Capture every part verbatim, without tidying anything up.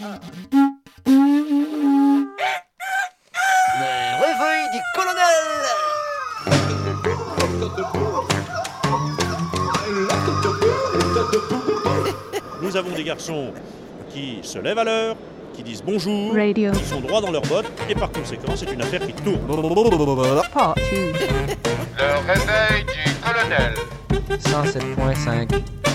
Le réveil du colonel. Nous avons des garçons qui se lèvent à l'heure, qui disent bonjour, Radio. qui sont droits dans leurs bottes, et par conséquent, c'est une affaire qui tourne. Part two. Le réveil du colonel. cent sept virgule cinq.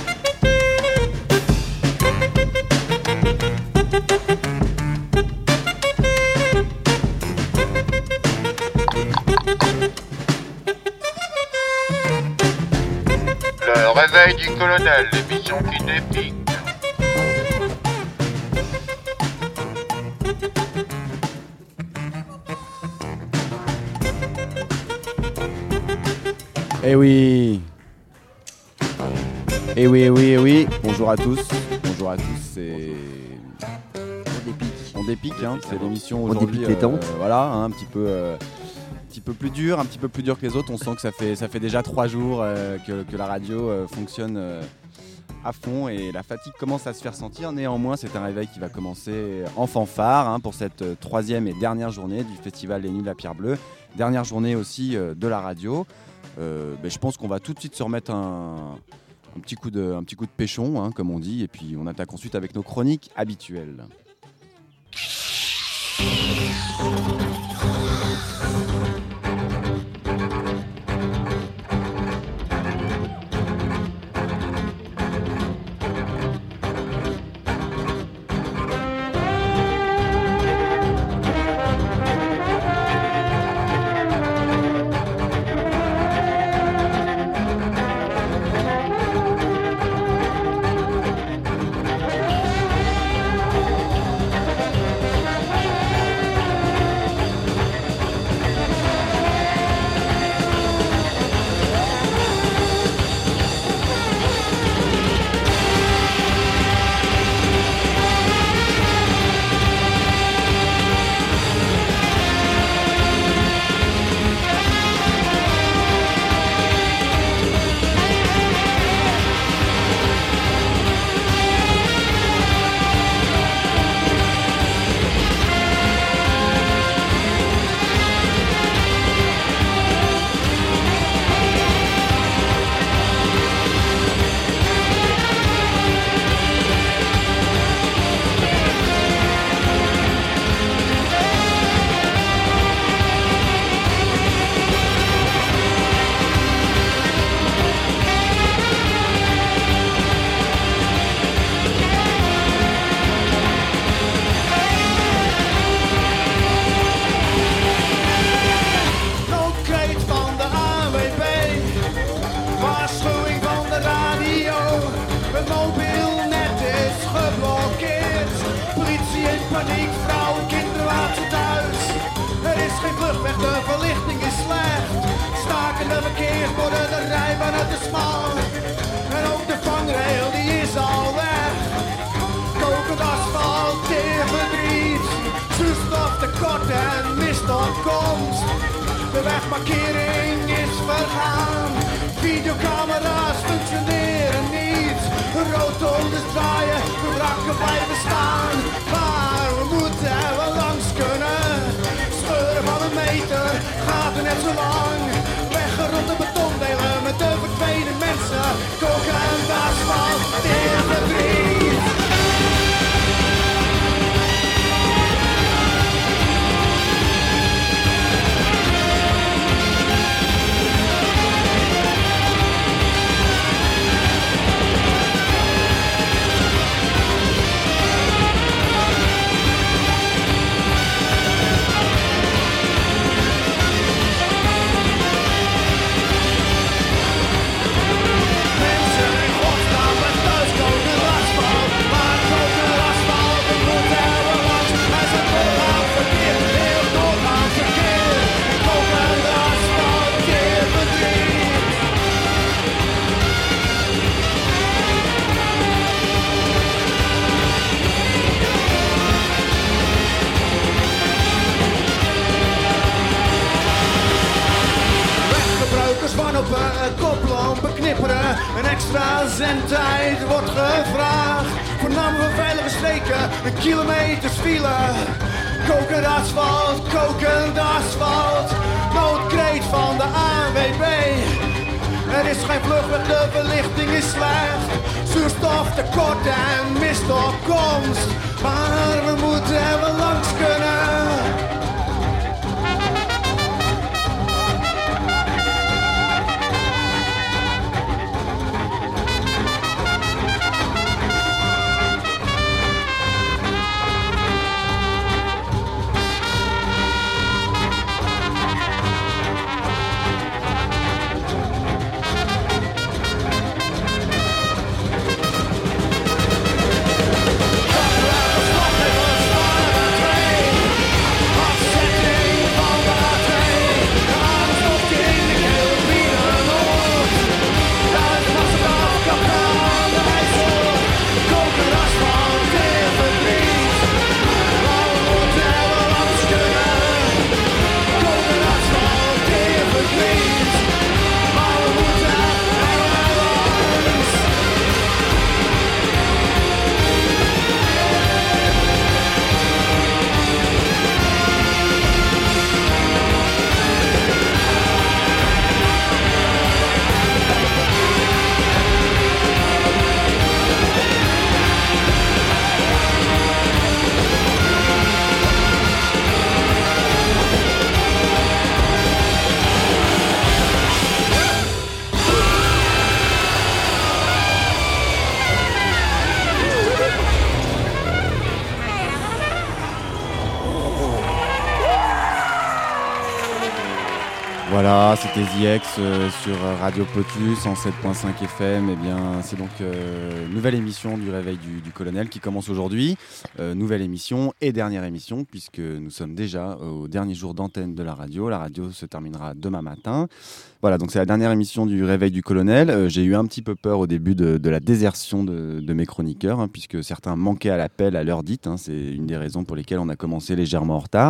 Le réveil du colonel, l'émission qui dépique. Eh oui. Eh oui, eh oui, eh oui. Bonjour à tous. Bonjour à tous. C'est On dépique. on dépique, hein. C'est l'émission On aujourd'hui. dépique les temps. Voilà, hein, un petit peu, euh, un petit peu plus dur, un petit peu plus dur que les autres. On sent que ça fait, ça fait déjà trois jours euh, que, que la radio euh, fonctionne euh, à fond et la fatigue commence à se faire sentir. Néanmoins, c'est un réveil qui va commencer en fanfare hein, pour cette euh, troisième et dernière journée du festival Les Nuits de la Pierre Bleue. Dernière journée aussi euh, de la radio. Euh, ben, je pense qu'on va tout de suite se remettre un, un, petit, coup de, un petit coup de péchon, hein, comme on dit, et puis on attaque ensuite avec nos chroniques habituelles. Koplampen knipperen, een extra zendtijd wordt gevraagd. Voornamelijk veilige streken, een kilometers file. Kokend asfalt, kokend asfalt. Noodkreet van de A N W B. Er is geen vluchtweg, de verlichting is slecht. Zuurstoftekort en mistopkomst. Maar we moeten er wel langs kunnen. Voilà, c'était The X euh, sur Radio Potus en sept point cinq F M. Eh bien, c'est donc euh, nouvelle émission du Réveil du, du Colonel qui commence aujourd'hui. Euh, nouvelle émission et dernière émission puisque nous sommes déjà au dernier jour d'antenne de la radio. La radio se terminera demain matin. Voilà, donc c'est la dernière émission du Réveil du Colonel. Euh, j'ai eu un petit peu peur au début de, de la désertion de, de mes chroniqueurs hein, puisque certains manquaient à l'appel à l'heure dite. Hein, c'est une des raisons pour lesquelles on a commencé légèrement en retard.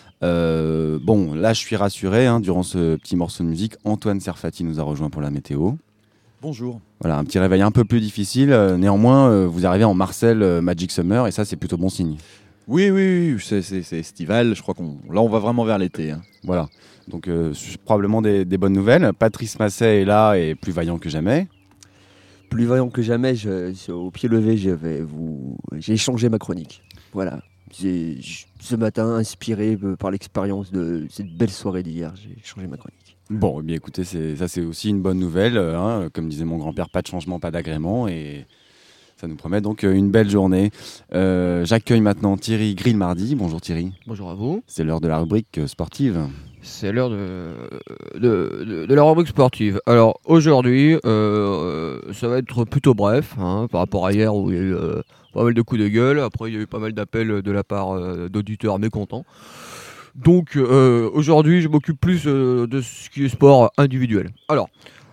Euh, bon, là je suis rassuré, hein, durant ce petit morceau de musique, Antoine Serfati nous a rejoint pour la météo. Bonjour. Voilà, un petit réveil un peu plus difficile, euh, néanmoins euh, vous arrivez en Marcel euh, Magic Summer et ça c'est plutôt bon signe. Oui, oui, oui, c'est, c'est, c'est estival, je crois qu'on là on va vraiment vers l'été. Hein. Voilà, donc euh, probablement des, des bonnes nouvelles. Patrice Masset est là et plus vaillant que jamais. Plus vaillant que jamais, je, je, au pied levé, je vais vous... j'ai changé ma chronique. Voilà. J'ai, ce matin, inspiré par l'expérience de cette belle soirée d'hier, j'ai changé ma chronique. Bon, eh bien écoutez, c'est, ça c'est aussi une bonne nouvelle. Hein, comme disait mon grand-père, pas de changement, pas d'agrément. Et ça nous promet donc une belle journée. Euh, j'accueille maintenant Thierry Grille-Mardi. Bonjour Thierry. Bonjour à vous. C'est l'heure de la rubrique sportive. C'est l'heure de, de, de, de la rubrique sportive. Alors aujourd'hui, euh, ça va être plutôt bref hein, par rapport à hier où il y a eu euh, pas mal de coups de gueule. Après, il y a eu pas mal d'appels de la part euh, d'auditeurs mécontents. Donc euh, aujourd'hui, je m'occupe plus euh, de ce qui est sport individuel. Alors,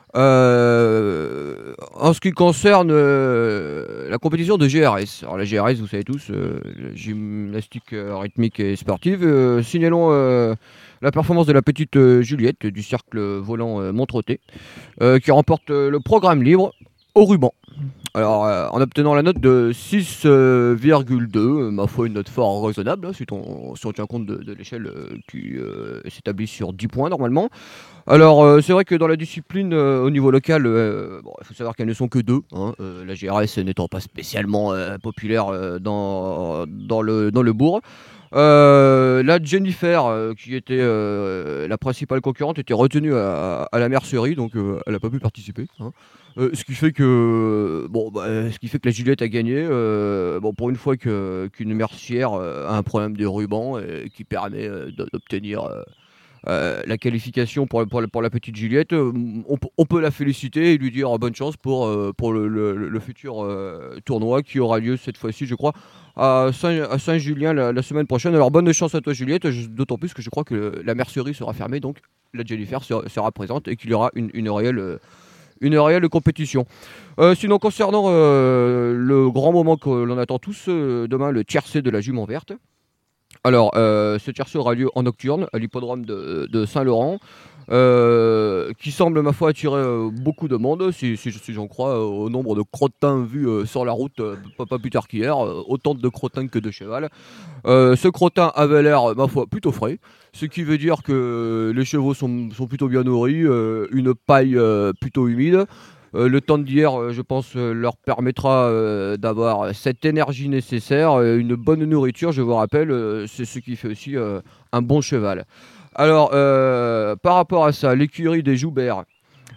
euh, en ce qui concerne euh, la compétition de G R S. Alors la G R S, vous savez tous, euh, la gymnastique euh, rythmique et sportive. Euh, signalons euh, la performance de la petite euh, Juliette du cercle volant euh, Montrotté, euh, qui remporte euh, le programme libre au ruban. Alors, euh, en obtenant la note de six virgule deux, euh, ma foi, une note fort raisonnable, hein, si, on, si on tient compte de, de l'échelle euh, qui euh, s'établit sur dix points normalement. Alors, euh, c'est vrai que dans la discipline, euh, au niveau local, euh, bon, il faut savoir qu'elles ne sont que deux, hein, euh, la G R S n'étant pas spécialement euh, populaire euh, dans, dans, le, dans le bourg. Euh, la Jennifer, euh, qui était euh, la principale concurrente, était retenue à, à la mercerie, donc euh, elle n'a pas pu participer. Hein. Euh, ce qui fait que bon, bah, ce qui fait que la Juliette a gagné. Euh, bon, pour une fois que, qu'une mercière euh, a un problème de ruban et qui permet euh, d'obtenir euh, euh, la qualification pour, pour, pour la petite Juliette, euh, on, on peut la féliciter et lui dire bonne chance pour, euh, pour le, le, le futur euh, tournoi qui aura lieu cette fois-ci, je crois, à, Saint, à Saint-Julien la, la semaine prochaine. Alors bonne chance à toi Juliette, d'autant plus que je crois que la mercerie sera fermée, donc la Jennifer sera, sera présente et qu'il y aura une, une réelle... Euh, une réelle compétition. Euh, sinon, concernant euh, le grand moment que l'on attend tous, euh, demain, le tiercé de la Jument Verte. Alors, euh, ce tiercé aura lieu en nocturne, à l'hippodrome de, de Saint-Laurent. euh, qui semble, ma foi, attirer euh, beaucoup de monde, si, si, si j'en crois, euh, au nombre de crottins vus euh, sur la route, euh, pas, pas plus tard qu'hier, euh, autant de crottins que de cheval. Euh, ce crottin avait l'air, ma foi, plutôt frais, ce qui veut dire que les chevaux sont, sont plutôt bien nourris, euh, une paille euh, plutôt humide. Euh, le temps d'hier, euh, je pense, euh, leur permettra euh, d'avoir cette énergie nécessaire, euh, une bonne nourriture, je vous rappelle, euh, c'est ce qui fait aussi euh, un bon cheval. Alors, euh, par rapport à ça, l'écurie des Joubert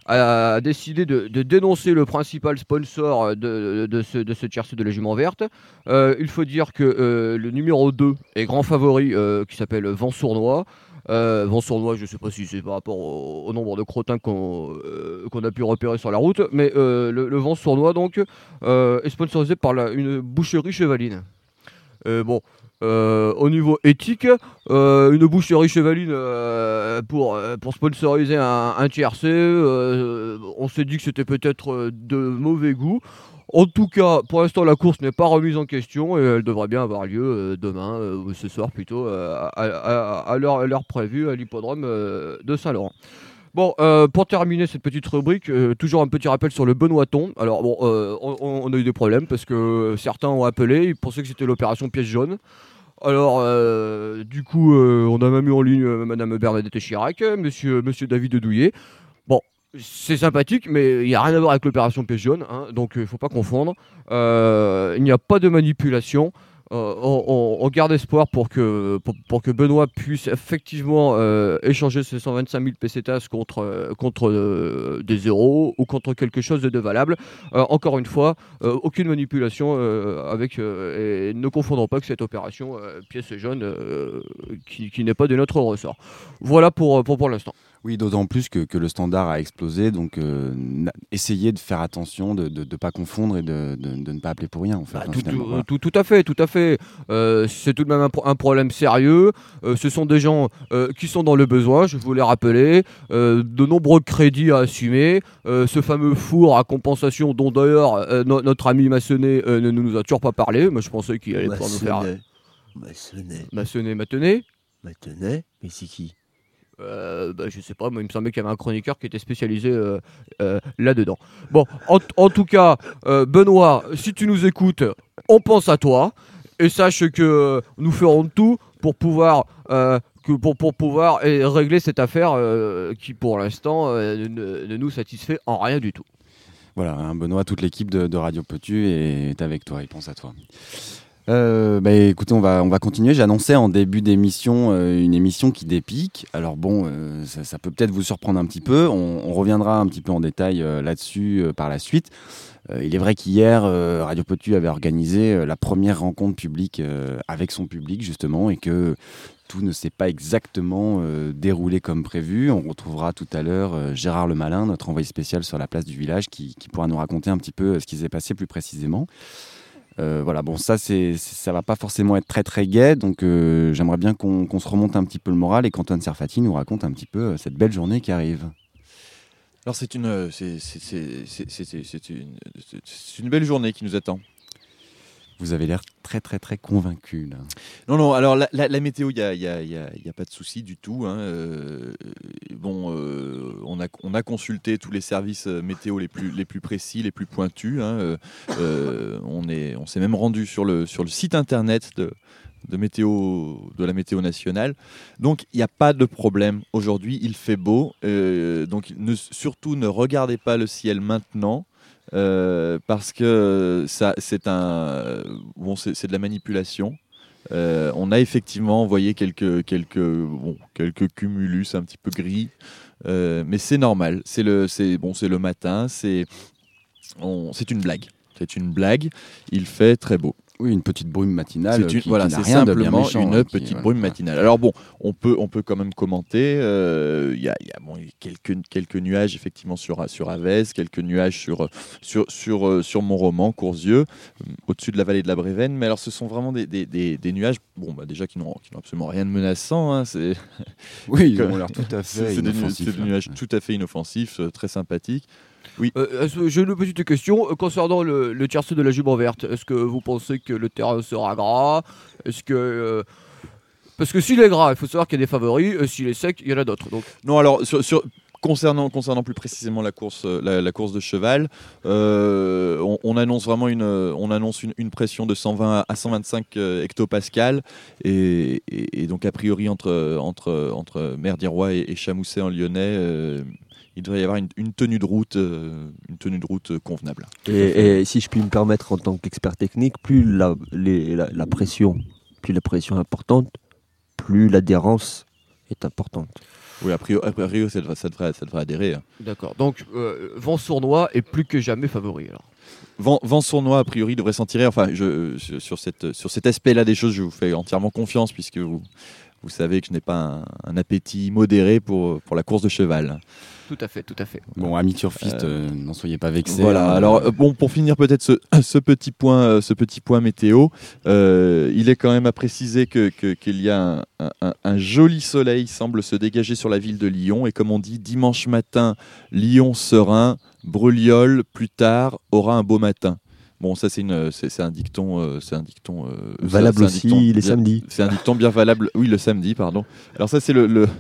a décidé de, de dénoncer le principal sponsor de, de, de ce, de ce tiercé de la jument verte. Euh, il faut dire que euh, le numéro deux est grand favori, euh, qui s'appelle Vent Sournois. Euh, Vent Sournois, je ne sais pas si c'est par rapport au, au nombre de crottins qu'on euh, qu'on a pu repérer sur la route, mais euh, le, le Vent Sournois donc, euh, est sponsorisé par la, une boucherie chevaline. Euh, bon, euh, au niveau éthique, euh, une boucherie chevaline euh, pour, pour sponsoriser un, un tiercé, euh, on s'est dit que c'était peut-être de mauvais goût. En tout cas, pour l'instant, la course n'est pas remise en question et elle devrait bien avoir lieu euh, demain, euh, ou ce soir plutôt, euh, à, à, à l'heure, à l'heure prévue à l'hippodrome euh, de Saint-Laurent. Bon, euh, pour terminer cette petite rubrique, euh, toujours un petit rappel sur le Benoîton. Alors bon, euh, on, on a eu des problèmes parce que certains ont appelé, ils pensaient que c'était l'opération pièce jaune. Alors, euh, du coup, euh, on a même eu en ligne euh, Madame Bernadette Chirac, Monsieur, Monsieur David Douillet. Bon, c'est sympathique, mais il n'y a rien à voir avec l'opération pièce jaune, hein, donc il ne faut pas confondre. Euh, il n'y a pas de manipulation. Euh, on, on, on garde espoir pour que, pour, pour que Benoît puisse effectivement euh, échanger ses cent vingt-cinq mille pesetas contre, euh, contre euh, des zéros ou contre quelque chose de valable. Euh, encore une fois, euh, aucune manipulation euh, avec, euh, et ne confondons pas que cette opération euh, pièce jaune euh, qui, qui n'est pas de notre ressort. Voilà pour, pour, pour l'instant. Oui, d'autant plus que, que le standard a explosé, donc euh, essayez de faire attention, de ne pas confondre et de, de, de ne pas appeler pour rien. En fait, bah, hein, tout, tout, voilà. tout, tout à fait, tout à fait. Euh, c'est tout de même un, un problème sérieux. Euh, ce sont des gens euh, qui sont dans le besoin, je vous l'ai rappelé. Euh, de nombreux crédits à assumer. Euh, ce fameux four à compensation dont d'ailleurs euh, no, notre ami Massonnet euh, ne nous a toujours pas parlé. Moi, je pensais qu'il allait pouvoir nous faire... Massonnet. Massonnet, Matenay Matenay, mais c'est qui? Euh, bah, je sais pas, moi il me semblait qu'il y avait un chroniqueur qui était spécialisé euh, euh, là-dedans. Bon, en, en tout cas, euh, Benoît, si tu nous écoutes, on pense à toi et sache que euh, nous ferons tout pour pouvoir, euh, que pour, pour pouvoir et régler cette affaire euh, qui pour l'instant euh, ne, ne nous satisfait en rien du tout. Voilà, hein, Benoît, toute l'équipe de, de Radio Potu est avec toi, il pense à toi. Euh, bah, écoutez, on va, on va continuer. J'annonçais en début d'émission euh, une émission qui dépique. Alors bon, euh, ça, ça peut peut-être vous surprendre un petit peu. On, on reviendra un petit peu en détail euh, là-dessus euh, par la suite. Euh, il est vrai qu'hier, euh, Radio Potu avait organisé euh, la première rencontre publique euh, avec son public justement et que tout ne s'est pas exactement euh, déroulé comme prévu. On retrouvera tout à l'heure euh, Gérard Lemalin, notre envoyé spécial sur la place du village, qui, qui pourra nous raconter un petit peu ce qui s'est passé plus précisément. Euh, voilà, bon, ça, c'est, ça va pas forcément être très très gai, donc euh, j'aimerais bien qu'on, qu'on se remonte un petit peu le moral et qu'Antoine Serfati nous raconte un petit peu euh, cette belle journée qui arrive. Alors c'est une, c'est, c'est, c'est, c'est, c'est, c'est une, c'est une belle journée qui nous attend. Vous avez l'air très très très convaincu là. Non, non, alors la, la, la météo, il n'y a, y a, y a, y a pas de souci du tout. Hein. Euh, bon, euh, on, a, on a consulté tous les services météo les plus, les plus précis, les plus pointus. Hein. Euh, on, est, on s'est même rendu sur le, sur le site internet de, de, météo, de la météo nationale. Donc, il n'y a pas de problème. Aujourd'hui, il fait beau. Euh, donc, ne, surtout, ne regardez pas le ciel maintenant. Euh, parce que ça, c'est un, bon, c'est, c'est de la manipulation. Euh, on a effectivement envoyé quelques, quelques, bon, quelques cumulus un petit peu gris, euh, mais c'est normal. C'est le, c'est bon, c'est le matin. C'est, on, c'est une blague. C'est une blague. Il fait très beau. Oui, une petite brume matinale. C'est, une, qui, voilà, qui n'a c'est rien simplement de bien méchant, une hein, petite qui, voilà, brume voilà. matinale. Alors bon, on peut, on peut quand même commenter. Il euh, y a, y a bon, quelques, quelques nuages effectivement sur, sur Avez, quelques nuages sur, sur, sur, sur Mont-Roman, Courzieux, au-dessus de la vallée de la Brévenne. Mais alors, ce sont vraiment des, des, des, des nuages, bon, bah, déjà qui n'ont, qui n'ont absolument rien de menaçant. Hein, c'est... Oui, ils ont l'air tout à fait c'est, inoffensifs. C'est des, des nuages tout à fait inoffensifs, très sympathiques. Oui. Euh, j'ai une petite question concernant le, le tiercé de la jument verte. Est-ce que vous pensez que le terrain sera gras ? Est-ce que, euh, Parce que s'il est gras, il faut savoir qu'il y a des favoris, et s'il est sec, il y en a d'autres. Donc. Non, alors sur, sur, concernant, concernant plus précisément la course, la, la course de cheval, euh, on, on annonce vraiment une, on annonce une, une pression de cent vingt à cent vingt-cinq hectopascales, et, et, et donc a priori entre, entre, entre Merdirois et, et Chamousset en Lyonnais, euh, il devrait y avoir une, une tenue de route, euh, une tenue de route convenable. Et, et si je puis me permettre en tant qu'expert technique, plus la, les, la, la pression, plus la pression est importante, plus l'adhérence est importante. Oui, a priori, a priori ça, devrait, ça, devrait, ça devrait adhérer. D'accord, donc euh, Vent Sournois est plus que jamais favori alors. Vent, Vent Sournois, a priori, devrait s'en tirer. Enfin, je, sur, cette, sur cet aspect-là des choses, je vous fais entièrement confiance, puisque vous, vous savez que je n'ai pas un, un appétit modéré pour, pour la course de cheval. Tout à fait, tout à fait. Bon, amis turfistes, euh, euh, n'en soyez pas vexés. Voilà. Hein. Alors, euh, bon, pour finir peut-être ce, ce petit point, euh, ce petit point météo, euh, il est quand même à préciser que, que, qu'il y a un, un, un joli soleil semble se dégager sur la ville de Lyon, et comme on dit, dimanche matin, Lyon serein, Breuliol plus tard aura un beau matin. Bon, ça c'est une, c'est, c'est un dicton, euh, c'est un dicton euh, valable c'est un aussi dicton les bien, samedis. C'est un dicton bien valable. Oui, le samedi, pardon. Alors ça c'est le, le...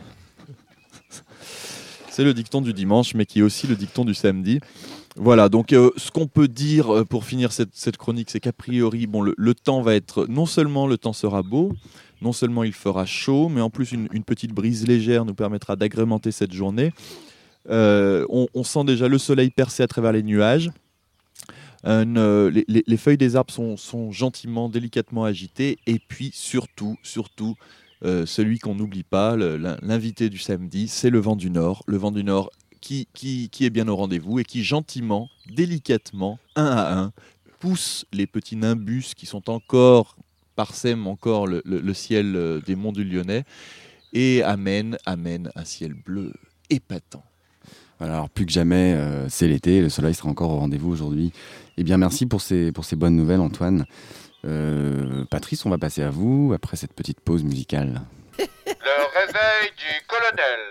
c'est le dicton du dimanche, mais qui est aussi le dicton du samedi. Voilà, donc euh, ce qu'on peut dire euh, pour finir cette, cette chronique, c'est qu'a priori, bon, le, le temps va être, non seulement le temps sera beau, non seulement il fera chaud, mais en plus une, une petite brise légère nous permettra d'agrémenter cette journée. Euh, on, on sent déjà le soleil percer à travers les nuages. Une, euh, les, les, les feuilles des arbres sont, sont gentiment, délicatement agitées, et puis surtout, surtout, euh, celui qu'on n'oublie pas, le, l'invité du samedi, c'est le vent du Nord. Le vent du Nord qui, qui, qui est bien au rendez-vous et qui gentiment, délicatement, un à un, pousse les petits nimbus qui sont encore, parsèment encore le, le, le ciel des monts du Lyonnais, et amène, amène un ciel bleu épatant. Voilà, alors plus que jamais, euh, c'est l'été, le soleil sera encore au rendez-vous aujourd'hui. Eh bien, merci pour ces, pour ces bonnes nouvelles, Antoine. Euh, Patrice, on va passer à vous après cette petite pause musicale. Le réveil du colonel.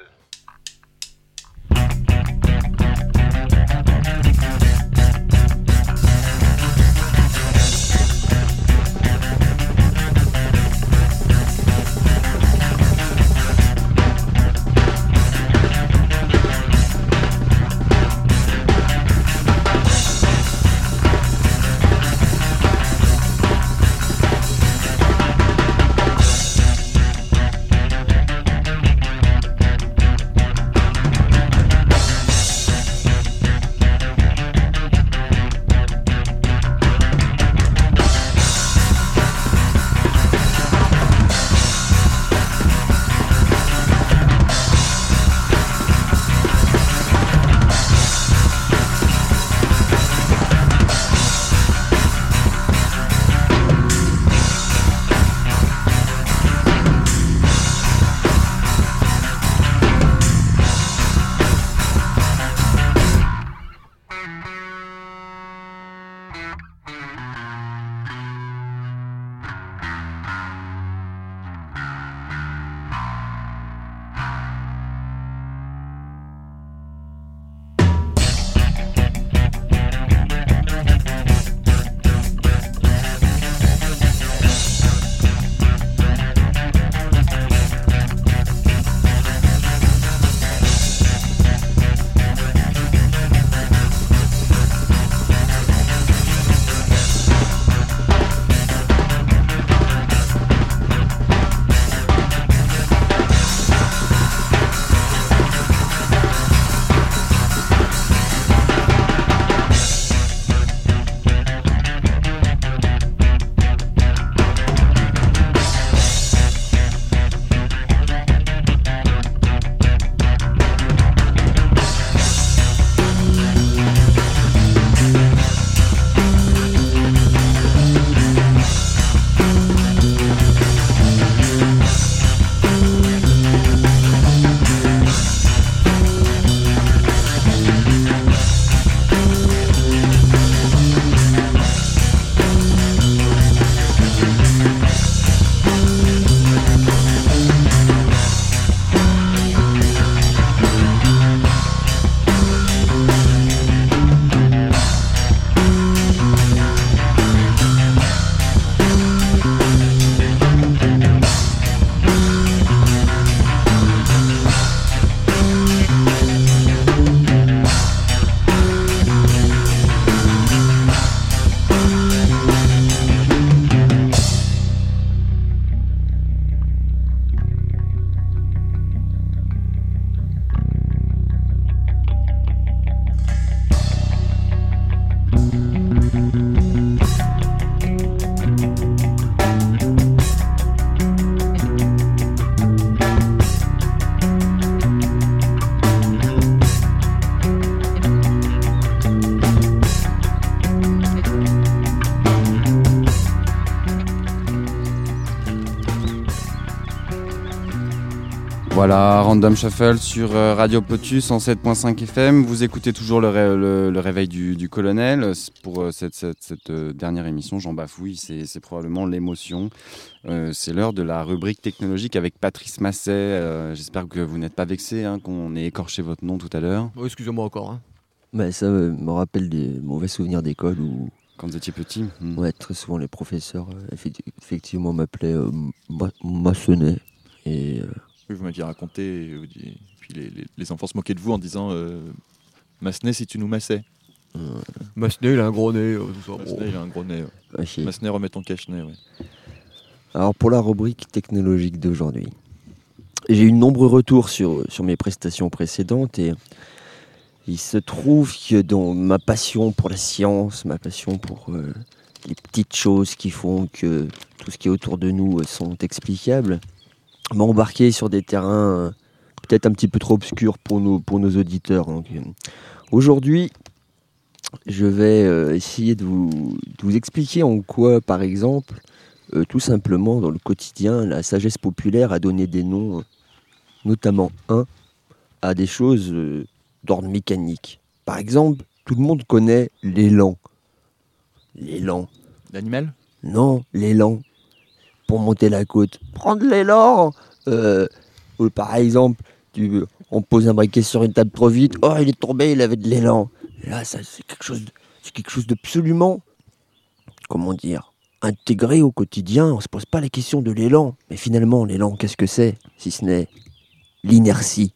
Voilà, Random Shuffle sur euh, Radio Potus cent sept virgule cinq F M. Vous écoutez toujours le, ré- le, le réveil du, du colonel. Pour euh, cette, cette, cette euh, dernière émission, j'en bafouille, c'est, c'est probablement l'émotion. Euh, c'est l'heure de la rubrique technologique avec Patrice Masset. Euh, j'espère que vous n'êtes pas vexé, hein, qu'on ait écorché votre nom tout à l'heure. Oh, excusez-moi encore. Hein. Bah, ça euh, me rappelle des mauvais souvenirs d'école où... Quand vous étiez petit hmm. Ouais, très souvent les professeurs euh, effecti- effectivement m'appelaient euh, ma- maçonnet. Et... Euh... Oui, vous m'aviez raconté, et puis les, les, les enfants se moquaient de vous en disant euh, Massenet, si tu nous massais. Euh... Massenet, il a un gros nez. Euh, tout ça. Massenet, Bon. il a un gros nez. Ouais. Okay. Massenet, remets ton cache-nez. Ouais. Alors, pour la rubrique technologique d'aujourd'hui, j'ai eu de nombreux retours sur, sur mes prestations précédentes et il se trouve que dans ma passion pour la science, ma passion pour euh, les petites choses qui font que tout ce qui est autour de nous euh, sont explicables, m'a embarqué sur des terrains euh, peut-être un petit peu trop obscurs pour nos, pour nos auditeurs. Donc, euh, aujourd'hui, je vais euh, essayer de vous, de vous expliquer en quoi, par exemple, euh, tout simplement dans le quotidien, la sagesse populaire a donné des noms, euh, notamment un, à des choses euh, d'ordre mécanique. Par exemple, tout le monde connaît l'élan. L'élan. L'animal ? Non, l'élan. Pour monter la côte. Prendre l'élan euh, ou par exemple, tu, on pose un briquet sur une table trop vite. Oh, il est tombé, il avait de l'élan. Et là, ça, c'est quelque chose, de, c'est quelque chose d'absolument, comment dire, intégré au quotidien. On ne se pose pas la question de l'élan. Mais finalement, l'élan, qu'est-ce que c'est, si ce n'est l'inertie.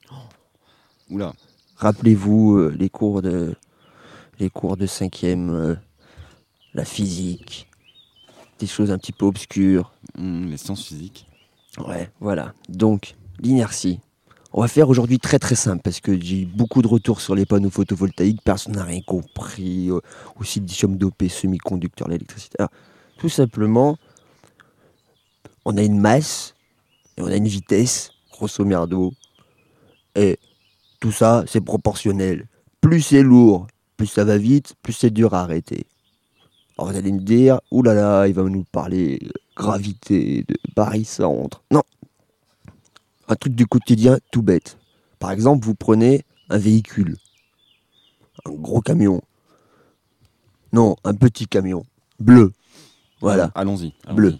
Oula. Rappelez-vous euh, les cours de les cours de cinquième, euh, la physique, des choses un petit peu obscures. Mmh, les sciences physiques. Ouais, voilà. Donc, l'inertie. On va faire aujourd'hui très très simple parce que j'ai eu beaucoup de retours sur les panneaux photovoltaïques. Personne n'a rien compris. Euh, au silicium dopé, semi-conducteur, l'électricité. Alors, tout simplement, on a une masse et on a une vitesse, grosso merdo. Et tout ça, c'est proportionnel. Plus c'est lourd, plus ça va vite, plus c'est dur à arrêter. Alors vous allez me dire, oulala, il va nous parler de gravité, de barycentre. Non. Un truc du quotidien tout bête. Par exemple, vous prenez un véhicule. Un gros camion. Non, un petit camion. Bleu. Voilà. Allons-y. allons-y. Bleu.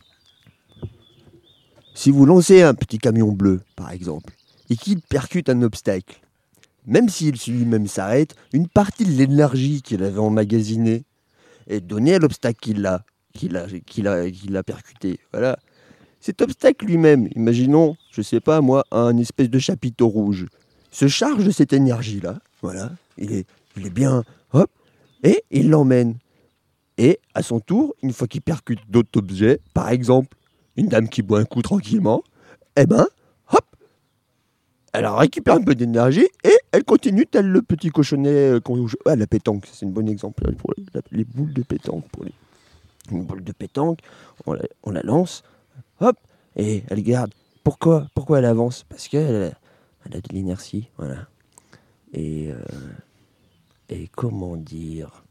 Si vous lancez un petit camion bleu, par exemple, et qu'il percute un obstacle, même s'il lui-même s'arrête, une partie de l'énergie qu'il avait emmagasinée est donnée à l'obstacle qu'il a, qu'il a, qu'il a, qu'il a percuté. Voilà. Cet obstacle lui-même, imaginons, je sais pas moi, un espèce de chapiteau rouge, se charge de cette énergie-là. Voilà. Il est, il est bien, hop, et il l'emmène. Et à son tour, une fois qu'il percute d'autres objets, par exemple, une dame qui boit un coup tranquillement, eh ben, hop, elle récupère un peu d'énergie et elle continue tel le petit cochonnet qu'on joue. Ah, la pétanque, c'est un bon exemple pour les, les boules de pétanque. Pour les... Une boule de pétanque, on la, on la lance, hop, et elle garde. Pourquoi Pourquoi elle avance ? Parce qu'elle elle a de l'inertie, voilà. Et, euh, et comment dire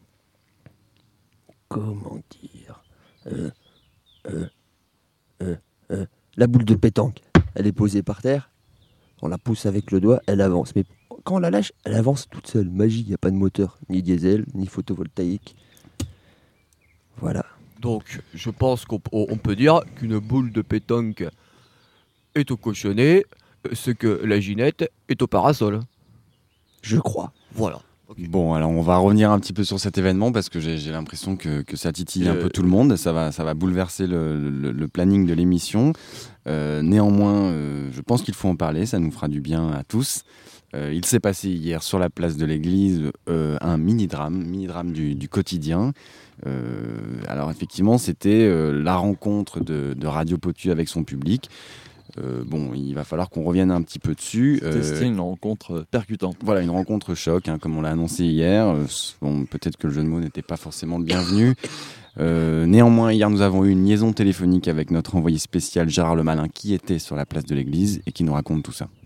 Comment dire euh, euh, euh, euh, La boule de pétanque, elle est posée par terre, on la pousse avec le doigt, elle avance. Mais quand on la lâche, elle avance toute seule. Magie, il n'y a pas de moteur, ni diesel, ni photovoltaïque. Voilà. Donc, je pense qu'on on peut dire qu'une boule de pétanque est au cochonnet, ce que la ginette est au parasol. Je crois. Voilà. Okay. Bon, alors on va revenir un petit peu sur cet événement parce que j'ai, j'ai l'impression que, que ça titille euh... un peu tout le monde. Ça va, ça va bouleverser le, le, le planning de l'émission. Euh, néanmoins, euh, je pense qu'il faut en parler. Ça nous fera du bien à tous. Euh, il s'est passé hier sur la place de l'église euh, un mini-drame, mini-drame du, du quotidien. Euh, alors effectivement, c'était euh, la rencontre de, de Radio Potu avec son public. Euh, bon, il va falloir qu'on revienne un petit peu dessus. C'était, euh, c'était une rencontre percutante. Voilà, une rencontre choc, hein, comme on l'a annoncé hier. Euh, bon, peut-être que le jeu de mots n'était pas forcément le bienvenu. Euh, néanmoins, hier, nous avons eu une liaison téléphonique avec notre envoyé spécial Gérard Le Malin, qui était sur la place de l'église et qui nous raconte tout ça.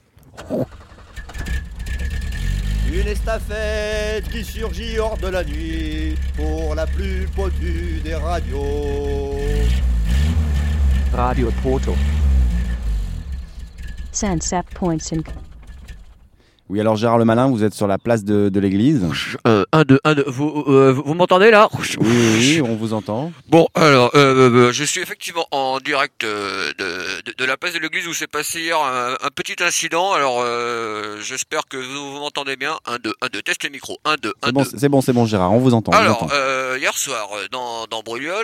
Une estafette qui surgit hors de la nuit pour la plus potue des radios. Radio Poto. cent sept virgule cinq. Oui, alors Gérard Le Malin, vous êtes sur la place de, de l'église. Euh, un, deux, un, deux. Vous, euh, vous m'entendez là ? Oui, oui, on vous entend. Bon, alors, euh, euh, je suis effectivement en direct euh, de, de, de la place de l'église où s'est passé hier un, un petit incident. Alors, euh, j'espère que vous, vous m'entendez bien. Un, deux, un, deux. Test les micros. Un, deux, un, C'est bon, deux. c'est bon, c'est bon, Gérard, on vous entend. on vous Alors, entend. euh, hier soir, dans, dans Brugnoles,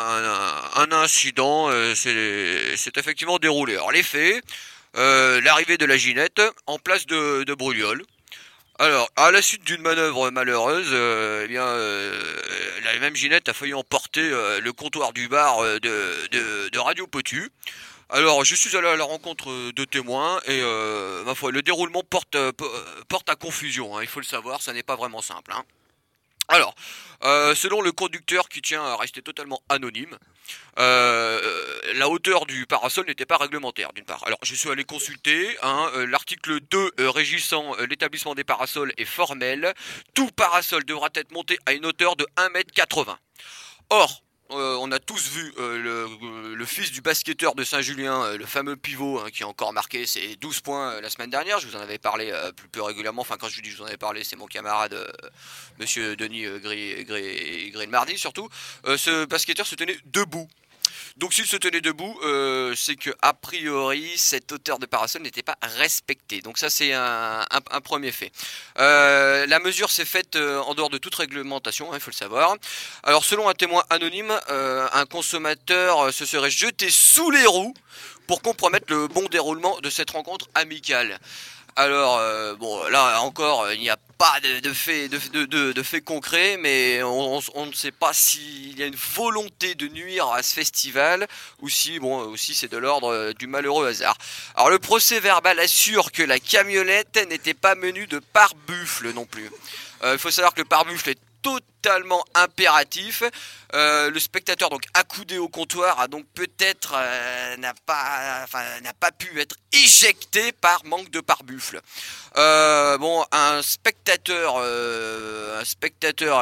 un, un, un incident euh, s'est, s'est effectivement déroulé. Alors, les faits, euh, l'arrivée de la Ginette en place de, de Brugnoles. Alors, à la suite d'une manœuvre malheureuse, euh, eh bien, euh, la même Ginette a failli emporter euh, le comptoir du bar euh, de, de, de Radio Potu. Alors, je suis allé à la rencontre de témoins et, euh, ma foi, le déroulement porte, euh, porte à confusion, hein, il faut le savoir, ça n'est pas vraiment simple, hein. Alors, euh, selon le conducteur qui tient à rester totalement anonyme, euh, la hauteur du parasol n'était pas réglementaire, d'une part. Alors, je suis allé consulter, hein, euh, l'article deux euh, régissant euh, l'établissement des parasols est formel. Tout parasol devra être monté à une hauteur de un mètre quatre-vingts. Or, Euh, on a tous vu euh, le, le fils du basketteur de Saint-Julien, euh, le fameux pivot, hein, qui a encore marqué ses douze points euh, la semaine dernière. Je vous en avais parlé euh, plus, plus régulièrement. Enfin, quand je vous dis je vous en avais parlé, c'est mon camarade euh, monsieur Denis euh, Gris, Gris, Gris le mardi surtout. Euh, ce basketteur se tenait debout. Donc s'il se tenait debout, euh, c'est que a priori cette hauteur de parasol n'était pas respectée. Donc ça c'est un, un, un premier fait. Euh, la mesure s'est faite euh, en dehors de toute réglementation, il hein, faut le savoir. Alors selon un témoin anonyme, euh, un consommateur se serait jeté sous les roues pour compromettre le bon déroulement de cette rencontre amicale. Alors, euh, bon, là encore, il n'y a pas de, de faits de, de, de, de fait concrets, mais on, on, on ne sait pas s'il y a une volonté de nuire à ce festival ou si, bon, aussi c'est de l'ordre du malheureux hasard. Alors, le procès verbal assure que la camionnette n'était pas menue de pare-buffle non plus. Il euh, faut savoir que le pare-buffle est totalement impératif. Euh, le spectateur donc accoudé au comptoir a donc peut-être euh, n'a pas, enfin n'a pas pu être éjecté par manque de pare-buffle. Euh, bon, un spectateur, euh, un spectateur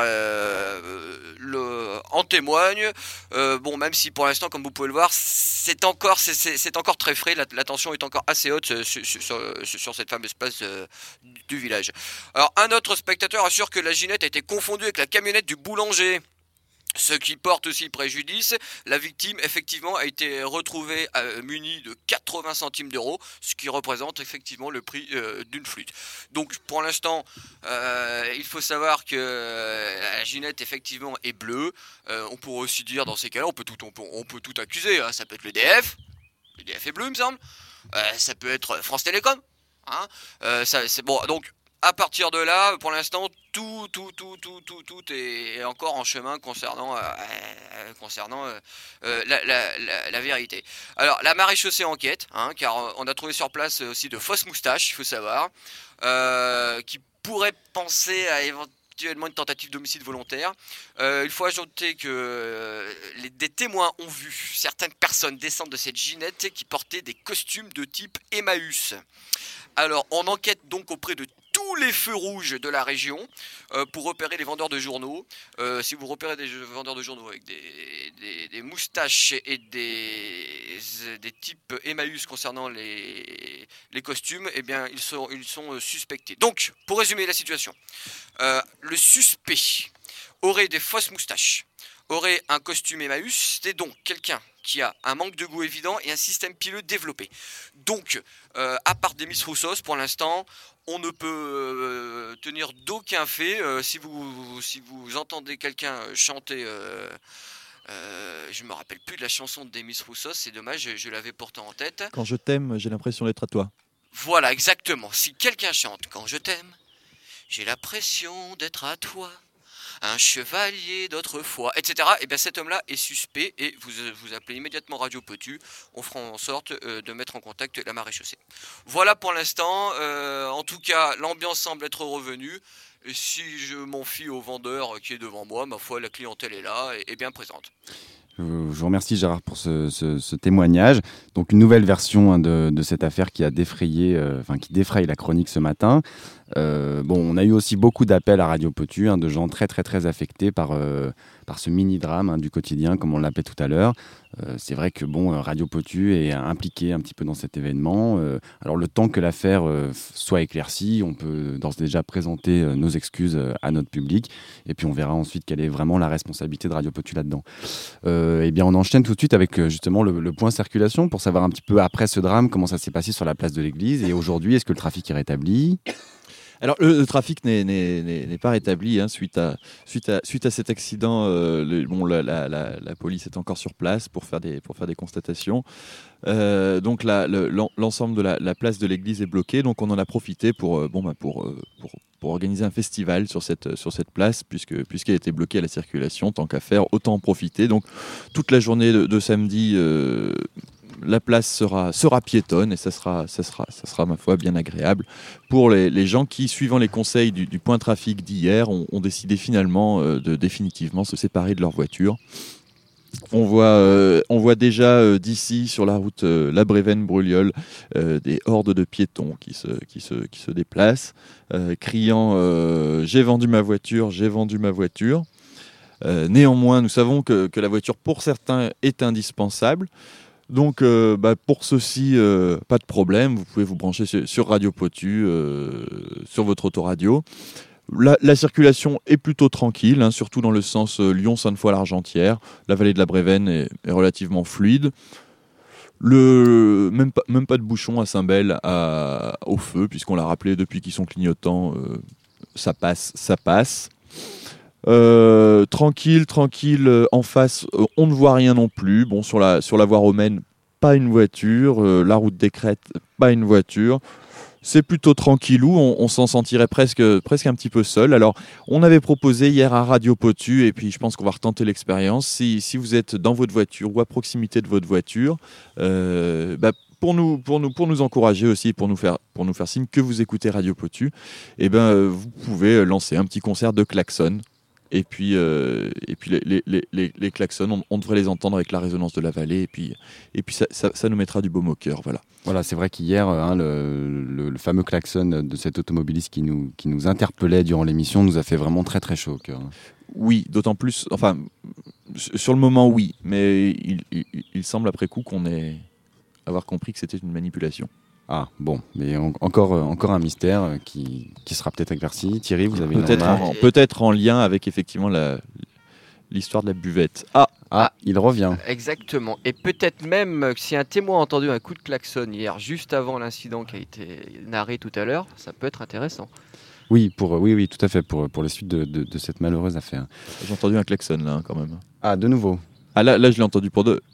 euh, le, en témoigne. Euh, bon, même si pour l'instant, comme vous pouvez le voir, c'est encore, c'est, c'est, c'est encore très frais. La, la tension est encore assez haute sur, sur, sur, sur cette fameuse place euh, du village. Alors, un autre spectateur assure que la Ginette a été confondue avec la camionnette du boulanger. Ce qui porte aussi préjudice. La victime, effectivement, a été retrouvée euh, munie de quatre-vingts centimes d'euros, ce qui représente effectivement le prix euh, d'une flûte. Donc, pour l'instant, euh, il faut savoir que euh, la Ginette, effectivement, est bleue. Euh, on pourrait aussi dire, dans ces cas-là, on peut tout, on peut, on peut tout accuser. Hein. Ça peut être le D F. Le D F est bleu, il me semble. Euh, ça peut être France Télécom. Hein. Euh, ça, c'est bon, donc... À partir de là, pour l'instant, tout, tout, tout, tout, tout, tout est encore en chemin concernant, euh, euh, concernant euh, euh, la, la, la, la vérité. Alors, la maréchaussée enquête, hein, car on a trouvé sur place aussi de fausses moustaches, il faut savoir, euh, qui pourraient penser à éventuellement une tentative d'homicide volontaire. Euh, il faut ajouter que euh, les, des témoins ont vu certaines personnes descendre de cette Ginette qui portaient des costumes de type Emmaüs. Alors, on enquête donc auprès de tous les feux rouges de la région euh, pour repérer les vendeurs de journaux. Euh, si vous repérez des vendeurs de journaux avec des, des, des moustaches et des, des types Emmaüs concernant les, les costumes, eh bien, ils sont, ils sont suspectés. Donc, pour résumer la situation, euh, le suspect aurait des fausses moustaches, aurait un costume Emmaüs, c'est donc quelqu'un qui a un manque de goût évident et un système pileux développé. Donc, euh, à part des Miss Roussos, pour l'instant, on ne peut euh, tenir d'aucun fait. Euh, si, vous, si vous entendez quelqu'un chanter... Euh, euh, je me rappelle plus de la chanson de Miss Roussos, c'est dommage, je, je l'avais pourtant en tête. Quand je t'aime, j'ai l'impression d'être à toi. Voilà, exactement. Si quelqu'un chante « Quand je t'aime, j'ai l'impression d'être à toi », un chevalier d'autrefois, et cetera. Et bien cet homme-là est suspect et vous, vous appelez immédiatement Radio Potu. On fera en sorte euh, de mettre en contact la maréchaussée. Voilà pour l'instant. Euh, en tout cas, l'ambiance semble être revenue. Et si je m'en fie au vendeur qui est devant moi, ma foi, la clientèle est là et est bien présente. Je vous remercie Gérard pour ce, ce, ce témoignage. Donc une nouvelle version hein, de, de cette affaire qui a défrayé, euh, enfin qui défraye la chronique ce matin. Euh, bon, on a eu aussi beaucoup d'appels à Radio Potu, hein, de gens très très très affectés par, euh, par ce mini-drame hein, du quotidien, comme on l'appelait tout à l'heure. Euh, c'est vrai que bon, Radio Potu est impliqué un petit peu dans cet événement. Euh, alors le temps que l'affaire euh, soit éclaircie, on peut d'ores et déjà présenter euh, nos excuses euh, à notre public, et puis on verra ensuite quelle est vraiment la responsabilité de Radio Potu là-dedans. Euh, eh bien, on enchaîne tout de suite avec euh, justement le, le point circulation pour savoir un petit peu après ce drame comment ça s'est passé sur la place de l'église, et aujourd'hui, est-ce que le trafic est rétabli ? Alors le, le trafic n'est, n'est, n'est, n'est pas rétabli hein, suite, à, suite, à, suite à cet accident. Euh, le, bon, la, la, la, la police est encore sur place pour faire des, pour faire des constatations. Euh, donc la, le, l'ensemble de la, la place de l'église est bloquée. Donc on en a profité pour, euh, bon, bah, pour, euh, pour, pour organiser un festival sur cette, sur cette place puisque, puisqu'elle était bloquée à la circulation. Tant qu'à faire, autant en profiter. Donc toute la journée de, de samedi... Euh, la place sera, sera piétonne et ça sera, ça, sera, ça sera, ma foi, bien agréable pour les, les gens qui, suivant les conseils du, du point trafic d'hier, ont, ont décidé finalement euh, de définitivement se séparer de leur voiture. On voit, euh, on voit déjà euh, d'ici, sur la route euh, La Brévenne-Brulliol, euh, des hordes de piétons qui se, qui se, qui se déplacent, euh, criant euh, « J'ai vendu ma voiture, j'ai vendu ma voiture ». Euh, néanmoins, nous savons que, que la voiture, pour certains, est indispensable. Donc, euh, bah, pour ceci, euh, pas de problème. Vous pouvez vous brancher sur, sur Radio Potu, euh, sur votre autoradio. La, la circulation est plutôt tranquille, hein, surtout dans le sens euh, Lyon-Sainte-Foy-l'Argentière. La vallée de la Brévenne est, est relativement fluide. Le, même, pas, même pas de bouchon à Saint-Bel à, au feu, puisqu'on l'a rappelé depuis qu'ils sont clignotants. Euh, ça passe, ça passe. Euh, tranquille, tranquille, euh, en face, euh, on ne voit rien non plus. Bon, sur la, sur la voie romaine, pas une voiture. Euh, la route des Crêtes, pas une voiture. C'est plutôt tranquillou, on, on s'en sentirait presque, presque un petit peu seul. Alors, on avait proposé hier à Radio Potu, et puis je pense qu'on va retenter l'expérience. Si, si vous êtes dans votre voiture ou à proximité de votre voiture, euh, bah, Pour nous, pour, nous, pour nous encourager aussi, pour nous faire, pour nous faire signe que vous écoutez Radio Potu, eh ben, euh, vous pouvez lancer un petit concert de klaxon. Et puis, euh, et puis les, les, les, les klaxons, on, on devrait les entendre avec la résonance de la vallée. Et puis, et puis ça, ça, ça nous mettra du baume au cœur. Voilà, voilà c'est vrai qu'hier, hein, le, le, le fameux klaxon de cet automobiliste qui nous, qui nous interpellait durant l'émission nous a fait vraiment très très chaud au cœur. Oui, d'autant plus... Enfin, sur le moment, oui. Mais il, il, il semble après coup qu'on ait avoir compris que c'était une manipulation. Ah, bon, mais en, encore, euh, encore un mystère euh, qui, qui sera peut-être éclairci. Thierry, vous avez peut-être une en, peut-être en lien avec effectivement la, l'histoire de la buvette. Ah, ah, il revient. Exactement. Et peut-être même euh, si un témoin a entendu un coup de klaxon hier, juste avant l'incident qui a été narré tout à l'heure, ça peut être intéressant. Oui, pour, oui, oui, tout à fait, pour, pour la suite de, de, de cette malheureuse affaire. J'ai entendu un klaxon là, hein, quand même. Ah, de nouveau. Ah, là, là je l'ai entendu pour deux.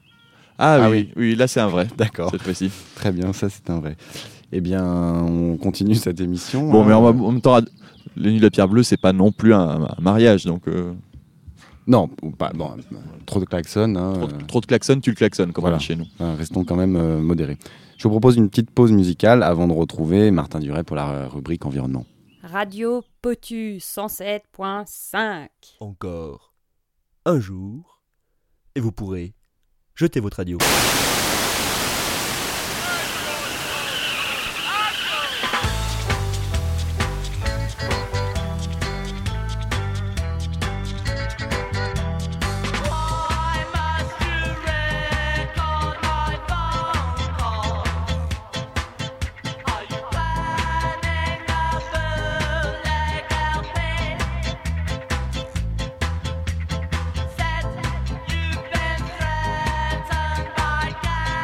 Ah, ah oui, oui, oui, là c'est un vrai. D'accord. Cette fois-ci. Très bien, ça c'est un vrai. Eh bien, on continue cette émission. Bon, hein. mais en, en même temps, les Nuits de la Pierre Bleue, c'est pas non plus un, un mariage, donc. Euh... Non, pas, bon, trop de klaxons. Hein, trop, trop de klaxons, tu le klaxonnes, comme voilà. on dit chez nous. Euh, restons quand même euh, modérés. Je vous propose une petite pause musicale avant de retrouver Martin Duret pour la rubrique environnement. Radio Potu cent sept point cinq. Encore un jour, et vous pourrez jeter votre radio. Said you've been threatened by gas.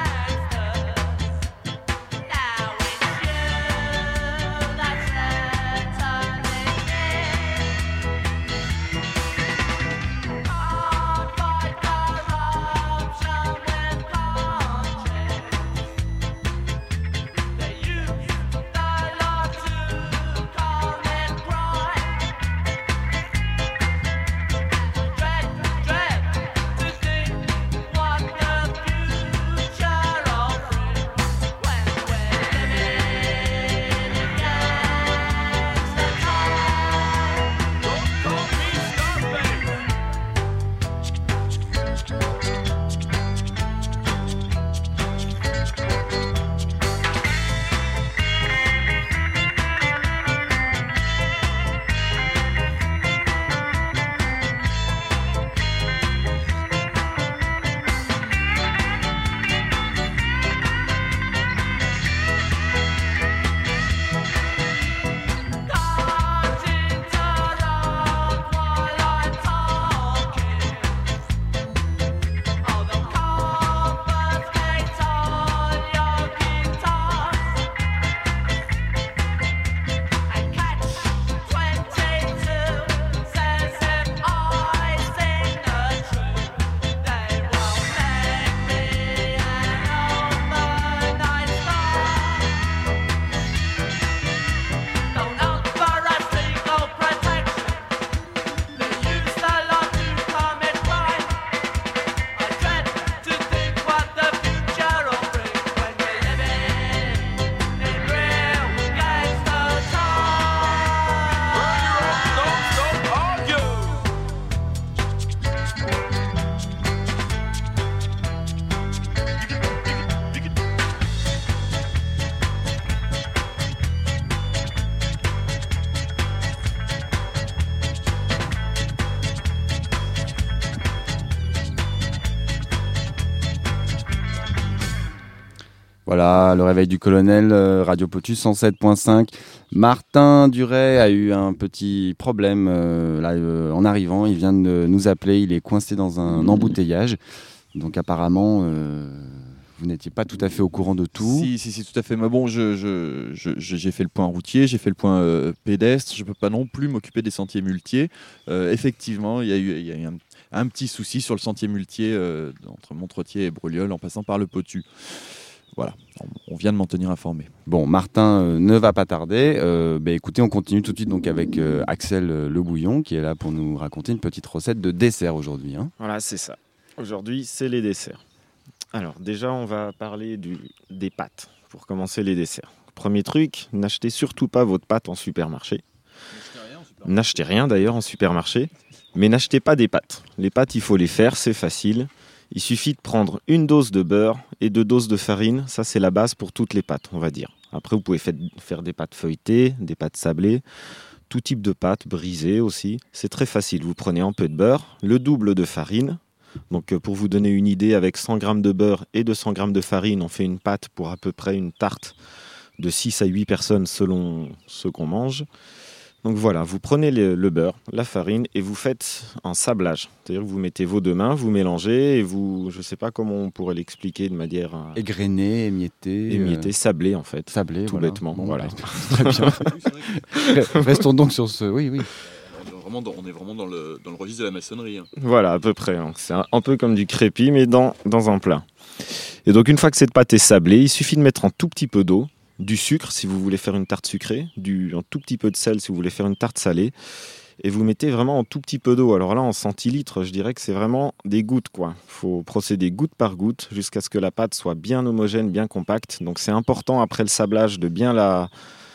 Voilà, le réveil du colonel, euh, Radio Potus cent sept point cinq. Martin Duret a eu un petit problème euh, là, euh, en arrivant. Il vient de nous appeler. Il est coincé dans un embouteillage. Donc apparemment, euh, vous n'étiez pas tout à fait au courant de tout. Si, si, si, tout à fait. Mais bon, je, je, je, j'ai fait le point routier, j'ai fait le point euh, pédestre. Je ne peux pas non plus m'occuper des sentiers muletiers. Euh, effectivement, il y a eu, il y a eu un, un petit souci sur le sentier muletier euh, entre Montretier et Broliol en passant par le Potu. Voilà, on vient de m'en tenir informé. Bon, Martin euh, ne va pas tarder. Euh, bah, écoutez, on continue tout de suite donc avec euh, Axel euh, Le Bouillon qui est là pour nous raconter une petite recette de dessert aujourd'hui. Hein. Voilà, c'est ça. Aujourd'hui, c'est les desserts. Alors déjà, on va parler du, des pâtes pour commencer les desserts. Premier truc, n'achetez surtout pas votre pâte en supermarché. N'achetez rien d'ailleurs en supermarché, mais n'achetez pas des pâtes. Les pâtes, il faut les faire, c'est facile. Il suffit de prendre une dose de beurre et deux doses de farine. Ça, c'est la base pour toutes les pâtes, on va dire. Après, vous pouvez faire des pâtes feuilletées, des pâtes sablées, tout type de pâtes, brisées aussi. C'est très facile. Vous prenez un peu de beurre, le double de farine. Donc, pour vous donner une idée, avec cent grammes de beurre et deux cents grammes de farine, on fait une pâte pour à peu près une tarte de six à huit personnes selon ce qu'on mange. Donc voilà, vous prenez le, le beurre, la farine et vous faites un sablage. C'est-à-dire que vous mettez vos deux mains, vous mélangez et vous, je ne sais pas comment on pourrait l'expliquer de manière... Égrené, émietté... Émietté, euh... sablé en fait. Sablé, tout voilà. bêtement. Bon, voilà. Très bien. Restons donc sur ce... Oui, oui. On est vraiment dans, on est vraiment dans, le, dans le registre de la maçonnerie. Hein. Voilà, à peu près. Hein. C'est un, un peu comme du crépi, mais dans, dans un plat. Et donc une fois que cette pâte est sablée, il suffit de mettre un tout petit peu d'eau, du sucre si vous voulez faire une tarte sucrée, du, un tout petit peu de sel si vous voulez faire une tarte salée, et vous mettez vraiment un tout petit peu d'eau. Alors là, en centilitres, je dirais que c'est vraiment des gouttes, quoi. Il faut procéder goutte par goutte jusqu'à ce que la pâte soit bien homogène, bien compacte. Donc c'est important après le sablage de bien la,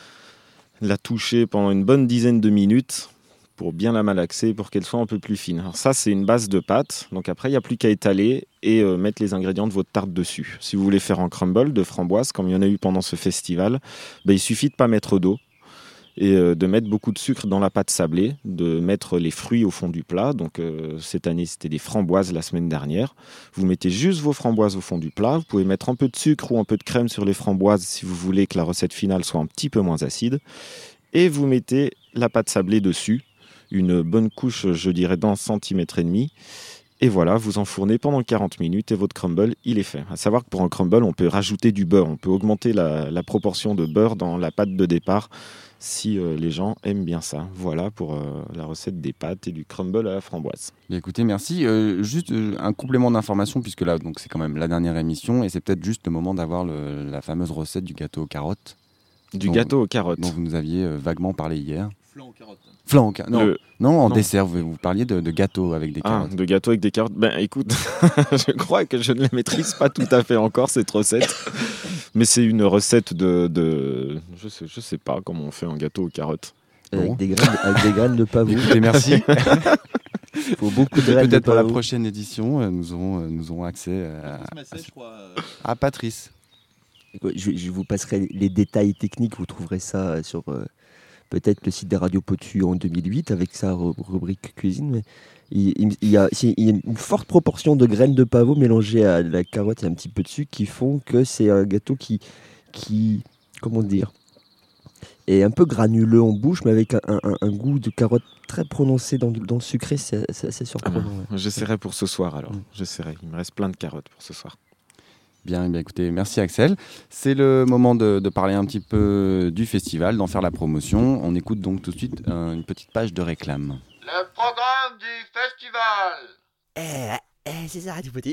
la toucher pendant une bonne dizaine de minutes pour bien la malaxer, pour qu'elle soit un peu plus fine. Alors ça, c'est une base de pâte. Donc après, il n'y a plus qu'à étaler et euh, mettre les ingrédients de votre tarte dessus. Si vous voulez faire un crumble de framboise, comme il y en a eu pendant ce festival, ben, il suffit de ne pas mettre d'eau et euh, de mettre beaucoup de sucre dans la pâte sablée, de mettre les fruits au fond du plat. Donc euh, cette année, c'était des framboises la semaine dernière. Vous mettez juste vos framboises au fond du plat. Vous pouvez mettre un peu de sucre ou un peu de crème sur les framboises si vous voulez que la recette finale soit un petit peu moins acide. Et vous mettez la pâte sablée dessus. Une bonne couche, je dirais, d'un centimètre et demi. Et voilà, vous enfournez pendant quarante minutes et votre crumble, il est fait. À savoir que pour un crumble, on peut rajouter du beurre. On peut augmenter la, la proportion de beurre dans la pâte de départ si euh, les gens aiment bien ça. Voilà pour euh, la recette des pâtes et du crumble à la framboise. Bien, écoutez, merci. Euh, juste euh, un complément d'information, puisque là, donc, c'est quand même la dernière émission et c'est peut-être juste le moment d'avoir le, la fameuse recette du gâteau aux carottes. Du dont, gâteau aux carottes. Dont vous nous aviez euh, vaguement parlé hier. Flan aux carottes. Flan aux carottes. Non, le... non, en non. dessert, vous, vous parliez de, de gâteau avec des carottes. Ah, de gâteau avec des carottes. Ben écoute, je crois que je ne la maîtrise pas tout à fait encore, cette recette. Mais c'est une recette de... de... Je sais, je sais pas comment on fait un gâteau aux carottes. Avec, bon. des, graines, avec des graines de pavot. Écoutez, merci. Il faut beaucoup de graines Peut-être de pour la pavot. prochaine édition, nous aurons, nous aurons accès à, à, à Patrice. Je, je vous passerai les détails techniques, vous trouverez ça sur euh, peut-être le site des radios Potu en deux mille huit avec sa rubrique cuisine. Mais il, il, il, y a, il y a une forte proportion de graines de pavot mélangées à de la carotte et un petit peu de sucre qui font que c'est un gâteau qui, qui comment dire, est un peu granuleux en bouche, mais avec un, un, un goût de carotte très prononcé dans, dans le sucré, c'est, c'est assez surprenant. Ah ben, ouais. J'essaierai pour ce soir alors. Mmh. J'essaierai. Il me reste plein de carottes pour ce soir. Bien, bien, écoutez, merci Axel. C'est le moment de, de parler un petit peu du festival, d'en faire la promotion. On écoute donc tout de suite euh, une petite page de réclame. Le programme du festival. Eh, eh, c'est ça, Radio Petit.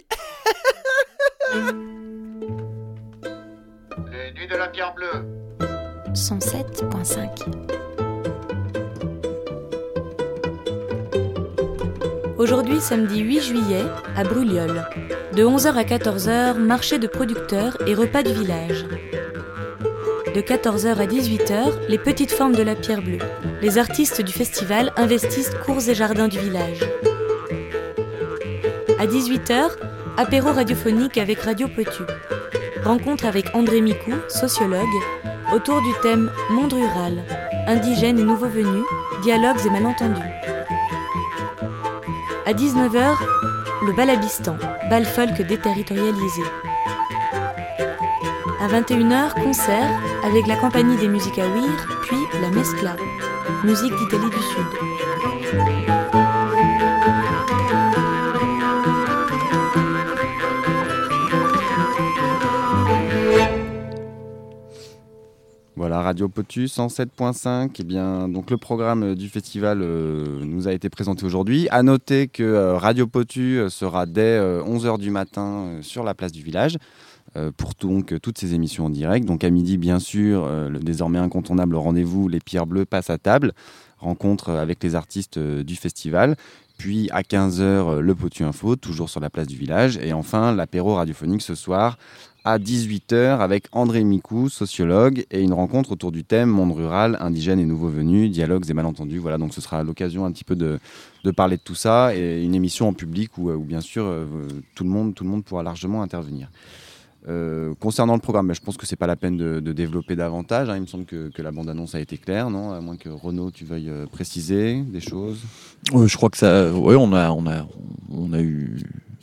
Les Nuits de la Pierre Bleue. cent sept point cinq. Aujourd'hui, samedi huit juillet, à Broliol. De onze heures à quatorze heures, marché de producteurs et repas du village. De quatorze heures à dix-huit heures, les petites formes de la pierre bleue. Les artistes du festival investissent cours et jardins du village. À dix-huit heures, apéro radiophonique avec Radio Potu. Rencontre avec André Micou, sociologue, autour du thème Monde rural, indigènes et nouveaux venus, dialogues et malentendus. À dix-neuf heures, le Balabistan, bal folk déterritorialisé. À vingt et une heures, concert avec la compagnie des musiques à Ouir, puis la Mescla, musique d'Italie du Sud. Voilà, Radio Potus cent sept point cinq. Eh bien, donc le programme du festival euh, nous a été présenté aujourd'hui. À noter que euh, Radio Potus sera dès euh, onze heures du matin euh, sur la place du village euh, pour tout, donc, toutes ces émissions en direct. Donc à midi, bien sûr, euh, le désormais incontournable rendez-vous Les Pierres Bleues passent à table, rencontre avec les artistes euh, du festival. Puis à quinze heures, euh, le Potu Info, toujours sur la place du village. Et enfin, l'apéro radiophonique ce soir à dix-huit heures avec André Micou, sociologue, et une rencontre autour du thème monde rural, indigène et nouveaux venus, dialogues et malentendus. Voilà, donc ce sera l'occasion un petit peu de, de parler de tout ça et une émission en public où, où bien sûr euh, tout, le monde, tout le monde pourra largement intervenir. Euh, concernant le programme, ben, je pense que c'est pas la peine de, de développer davantage. Hein. Il me semble que, que la bande-annonce a été claire, non ? À moins que Renaud, tu veuilles euh, préciser des choses. Euh, je crois que ça. Oui, on a, on a, on a eu.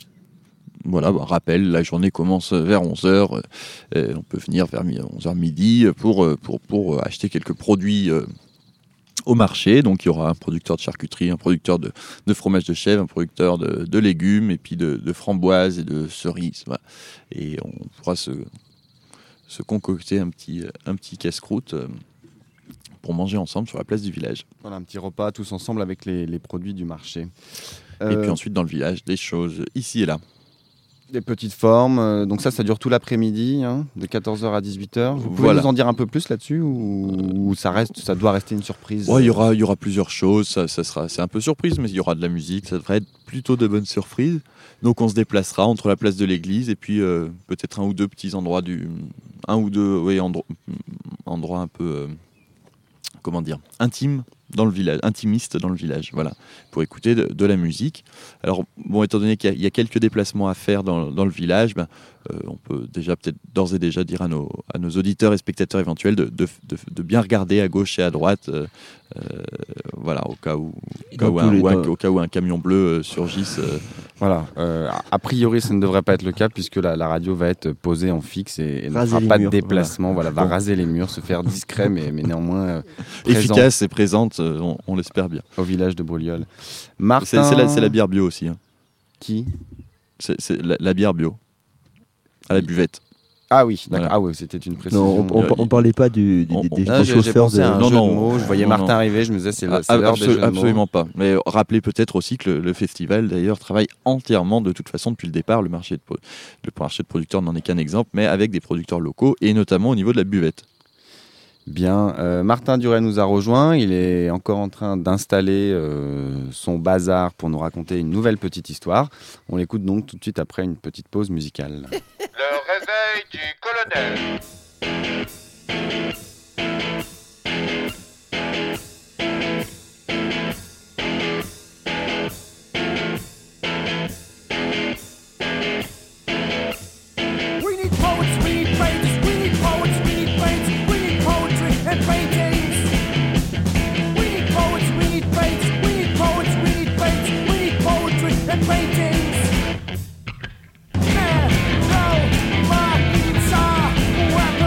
Voilà, bah, rappel, la journée commence vers onze heures, euh, on peut venir vers onze heures midi pour, pour, pour acheter quelques produits euh, au marché. Donc il y aura un producteur de charcuterie, un producteur de, de fromage de chèvre, un producteur de, de légumes et puis de, de framboises et de cerises. Voilà. Et on pourra se, se concocter un petit, un petit casse-croûte euh, pour manger ensemble sur la place du village. Voilà, un petit repas tous ensemble avec les, les produits du marché. Euh... Et puis ensuite dans le village, des choses ici et là. Des petites formes, euh, donc ça, ça dure tout l'après-midi, hein, de quatorze heures à dix-huit heures. Vous pouvez voilà. nous en dire un peu plus là-dessus ou, ou ça reste, ça doit rester une surprise? Ouais, il y aura, il y aura plusieurs choses. Ça, ça sera, c'est un peu surprise, mais il y aura de la musique. Ça devrait être plutôt de bonnes surprises. Donc on se déplacera entre la place de l'église et puis euh, peut-être un ou deux petits endroits du, un ou deux, oui, endroits, endroits un peu, euh, comment dire, intimes dans le village, intimiste dans le village, voilà, pour écouter de, de la musique. Alors, bon, étant donné qu'il y a, il y a quelques déplacements à faire dans, dans le village, ben, euh, on peut déjà peut-être d'ores et déjà dire à nos, à nos auditeurs et spectateurs éventuels de, de, de, de bien regarder à gauche et à droite, euh, euh, voilà, au cas où, au cas où, un, ou un, au cas où un camion bleu euh, surgisse. Euh. Voilà, euh, a priori, ça ne devrait pas être le cas puisque la, la radio va être posée en fixe et, et ne fera pas de déplacement. Voilà, voilà, va raser les murs, se faire discret, mais, mais néanmoins euh, efficace et présente. On, on l'espère bien. Au village de Brulliol. Martin... C'est, c'est, la, c'est la bière bio aussi. Hein. Qui c'est, c'est la, la bière bio. À la buvette. Ah oui, d'accord. Voilà. Ah oui, c'était une précision. Non, on, on, on parlait pas du, du, on, des, des non, chauffeurs de... Non, non, de mots. Je voyais non, Martin non. arriver, je me disais c'est, la, c'est l'heure Absol- des jeux de Absolument mots. pas. Mais rappelez peut-être aussi que le, le festival, d'ailleurs, travaille entièrement, de toute façon, depuis le départ. Le marché de, le marché de producteurs n'en est qu'un exemple, mais avec des producteurs locaux et notamment au niveau de la buvette. Bien, euh, Martin Duret nous a rejoint, il est encore en train d'installer euh, son bazar pour nous raconter une nouvelle petite histoire. On l'écoute donc tout de suite après une petite pause musicale. Le réveil du colonel. Paintings. Now, no, my guitar,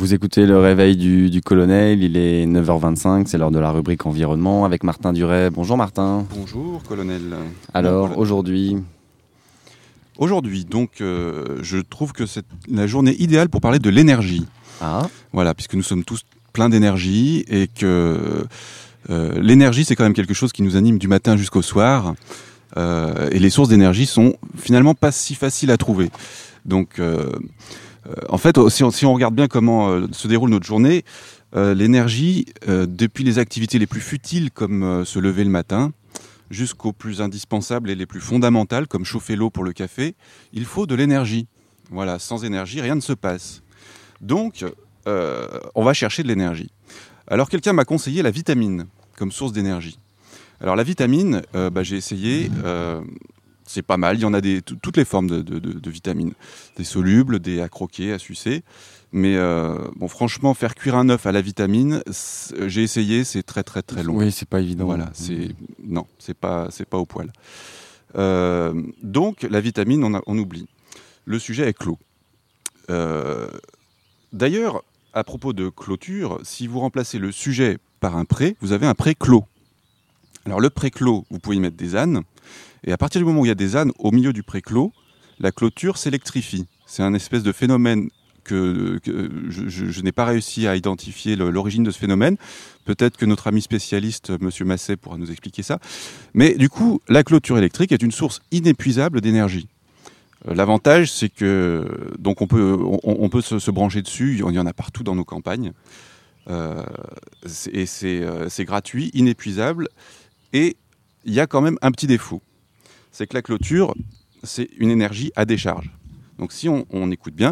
Vous écoutez le réveil du, du colonel, il est neuf heures vingt-cinq, c'est l'heure de la rubrique environnement avec Martin Duret. Bonjour Martin. Bonjour colonel. Alors aujourd'hui Aujourd'hui, donc, euh, je trouve que c'est la journée idéale pour parler de l'énergie. Ah. Voilà, puisque nous sommes tous pleins d'énergie et que euh, l'énergie, c'est quand même quelque chose qui nous anime du matin jusqu'au soir. Euh, et les sources d'énergie sont finalement pas si faciles à trouver. Donc, euh, euh, en fait, si on, si on regarde bien comment euh, se déroule notre journée, euh, l'énergie, euh, depuis les activités les plus futiles comme euh, se lever le matin, jusqu'aux plus indispensables et les plus fondamentales, comme chauffer l'eau pour le café, il faut de l'énergie. Voilà, sans énergie, rien ne se passe. Donc, euh, on va chercher de l'énergie. Alors, quelqu'un m'a conseillé la vitamine comme source d'énergie. Alors, la vitamine, euh, bah, j'ai essayé, euh, c'est pas mal, il y en a des, t- toutes les formes de, de, de, de vitamines. Des solubles, des à croquer, à sucer. Mais euh, bon, franchement, faire cuire un œuf à la vitamine, j'ai essayé, c'est très très très long. Oui, c'est pas évident. Voilà, c'est non, c'est pas c'est pas au poil. Euh, donc la vitamine, on, a, on oublie. Le sujet est clos. Euh, D'ailleurs, à propos de clôture, si vous remplacez le sujet par un pré, vous avez un pré clos. Alors le pré clos, vous pouvez y mettre des ânes, et à partir du moment où il y a des ânes au milieu du pré clos, la clôture s'électrifie. C'est un espèce de phénomène que, que je, je, je n'ai pas réussi à identifier le, l'origine de ce phénomène. Peut-être que notre ami spécialiste, M. Masset, pourra nous expliquer ça. Mais du coup, la clôture électrique est une source inépuisable d'énergie. Euh, l'avantage, c'est que donc on peut, on, on peut se, se brancher dessus. Il y en a partout dans nos campagnes. Euh, c'est, et c'est, euh, c'est gratuit, inépuisable. Et il y a quand même un petit défaut. C'est que la clôture, c'est une énergie à décharge. Donc si on, on écoute bien,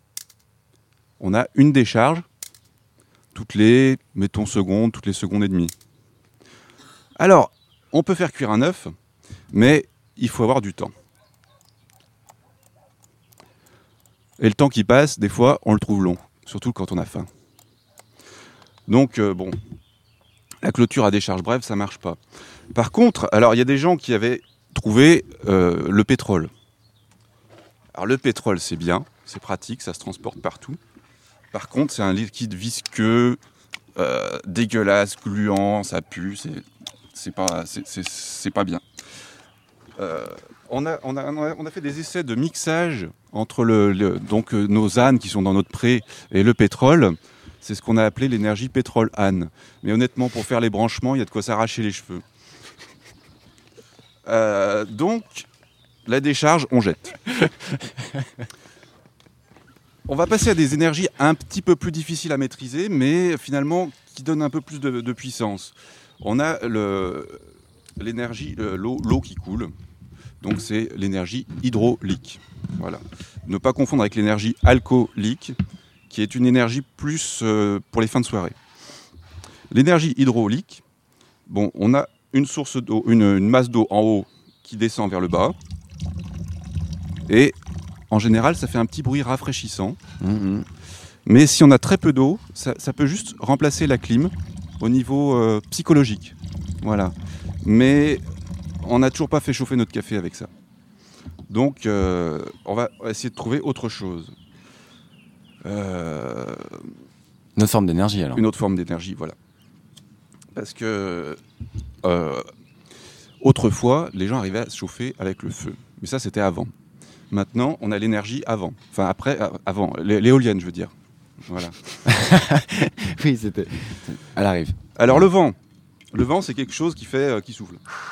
on a une décharge toutes les, mettons, secondes, toutes les secondes et demie. Alors, on peut faire cuire un œuf, mais il faut avoir du temps. Et le temps qui passe, des fois, on le trouve long, surtout quand on a faim. Donc, euh, bon, la clôture à décharge brève, ça marche pas. Par contre, alors, il y a des gens qui avaient trouvé euh, le pétrole. Alors, le pétrole, c'est bien, c'est pratique, ça se transporte partout. Par contre, c'est un liquide visqueux, euh, dégueulasse, gluant, ça pue, c'est, c'est, pas, c'est, c'est, c'est pas bien. Euh, on, a, on, a, on a fait des essais de mixage entre le, le, donc, euh, nos ânes qui sont dans notre pré et le pétrole. C'est ce qu'on a appelé l'énergie pétrole-âne. Mais honnêtement, pour faire les branchements, il y a de quoi s'arracher les cheveux. Euh, donc, la décharge, on jette. On va passer à des énergies un petit peu plus difficiles à maîtriser, mais finalement qui donnent un peu plus de, de puissance. On a le, l'énergie, l'eau, l'eau qui coule, donc c'est l'énergie hydraulique. Voilà. Ne pas confondre avec l'énergie alcoolique, qui est une énergie plus euh, pour les fins de soirée. L'énergie hydraulique, bon, on a une source d'eau, une, une masse d'eau en haut qui descend vers le bas, et en général, ça fait un petit bruit rafraîchissant. Mmh. Mais si on a très peu d'eau, ça, ça peut juste remplacer la clim au niveau euh, psychologique. Voilà. Mais on n'a toujours pas fait chauffer notre café avec ça. Donc, euh, on va essayer de trouver autre chose. Euh... Une autre forme d'énergie, alors. Une autre forme d'énergie, voilà. Parce que euh, autrefois, les gens arrivaient à se chauffer avec le feu. Mais ça, c'était avant. Maintenant, on a l'énergie avant. Enfin, après, avant. L'éolienne, je veux dire. Voilà. Oui, c'était... Elle arrive. Alors, le vent. Le vent, c'est quelque chose qui fait... Euh, qui souffle.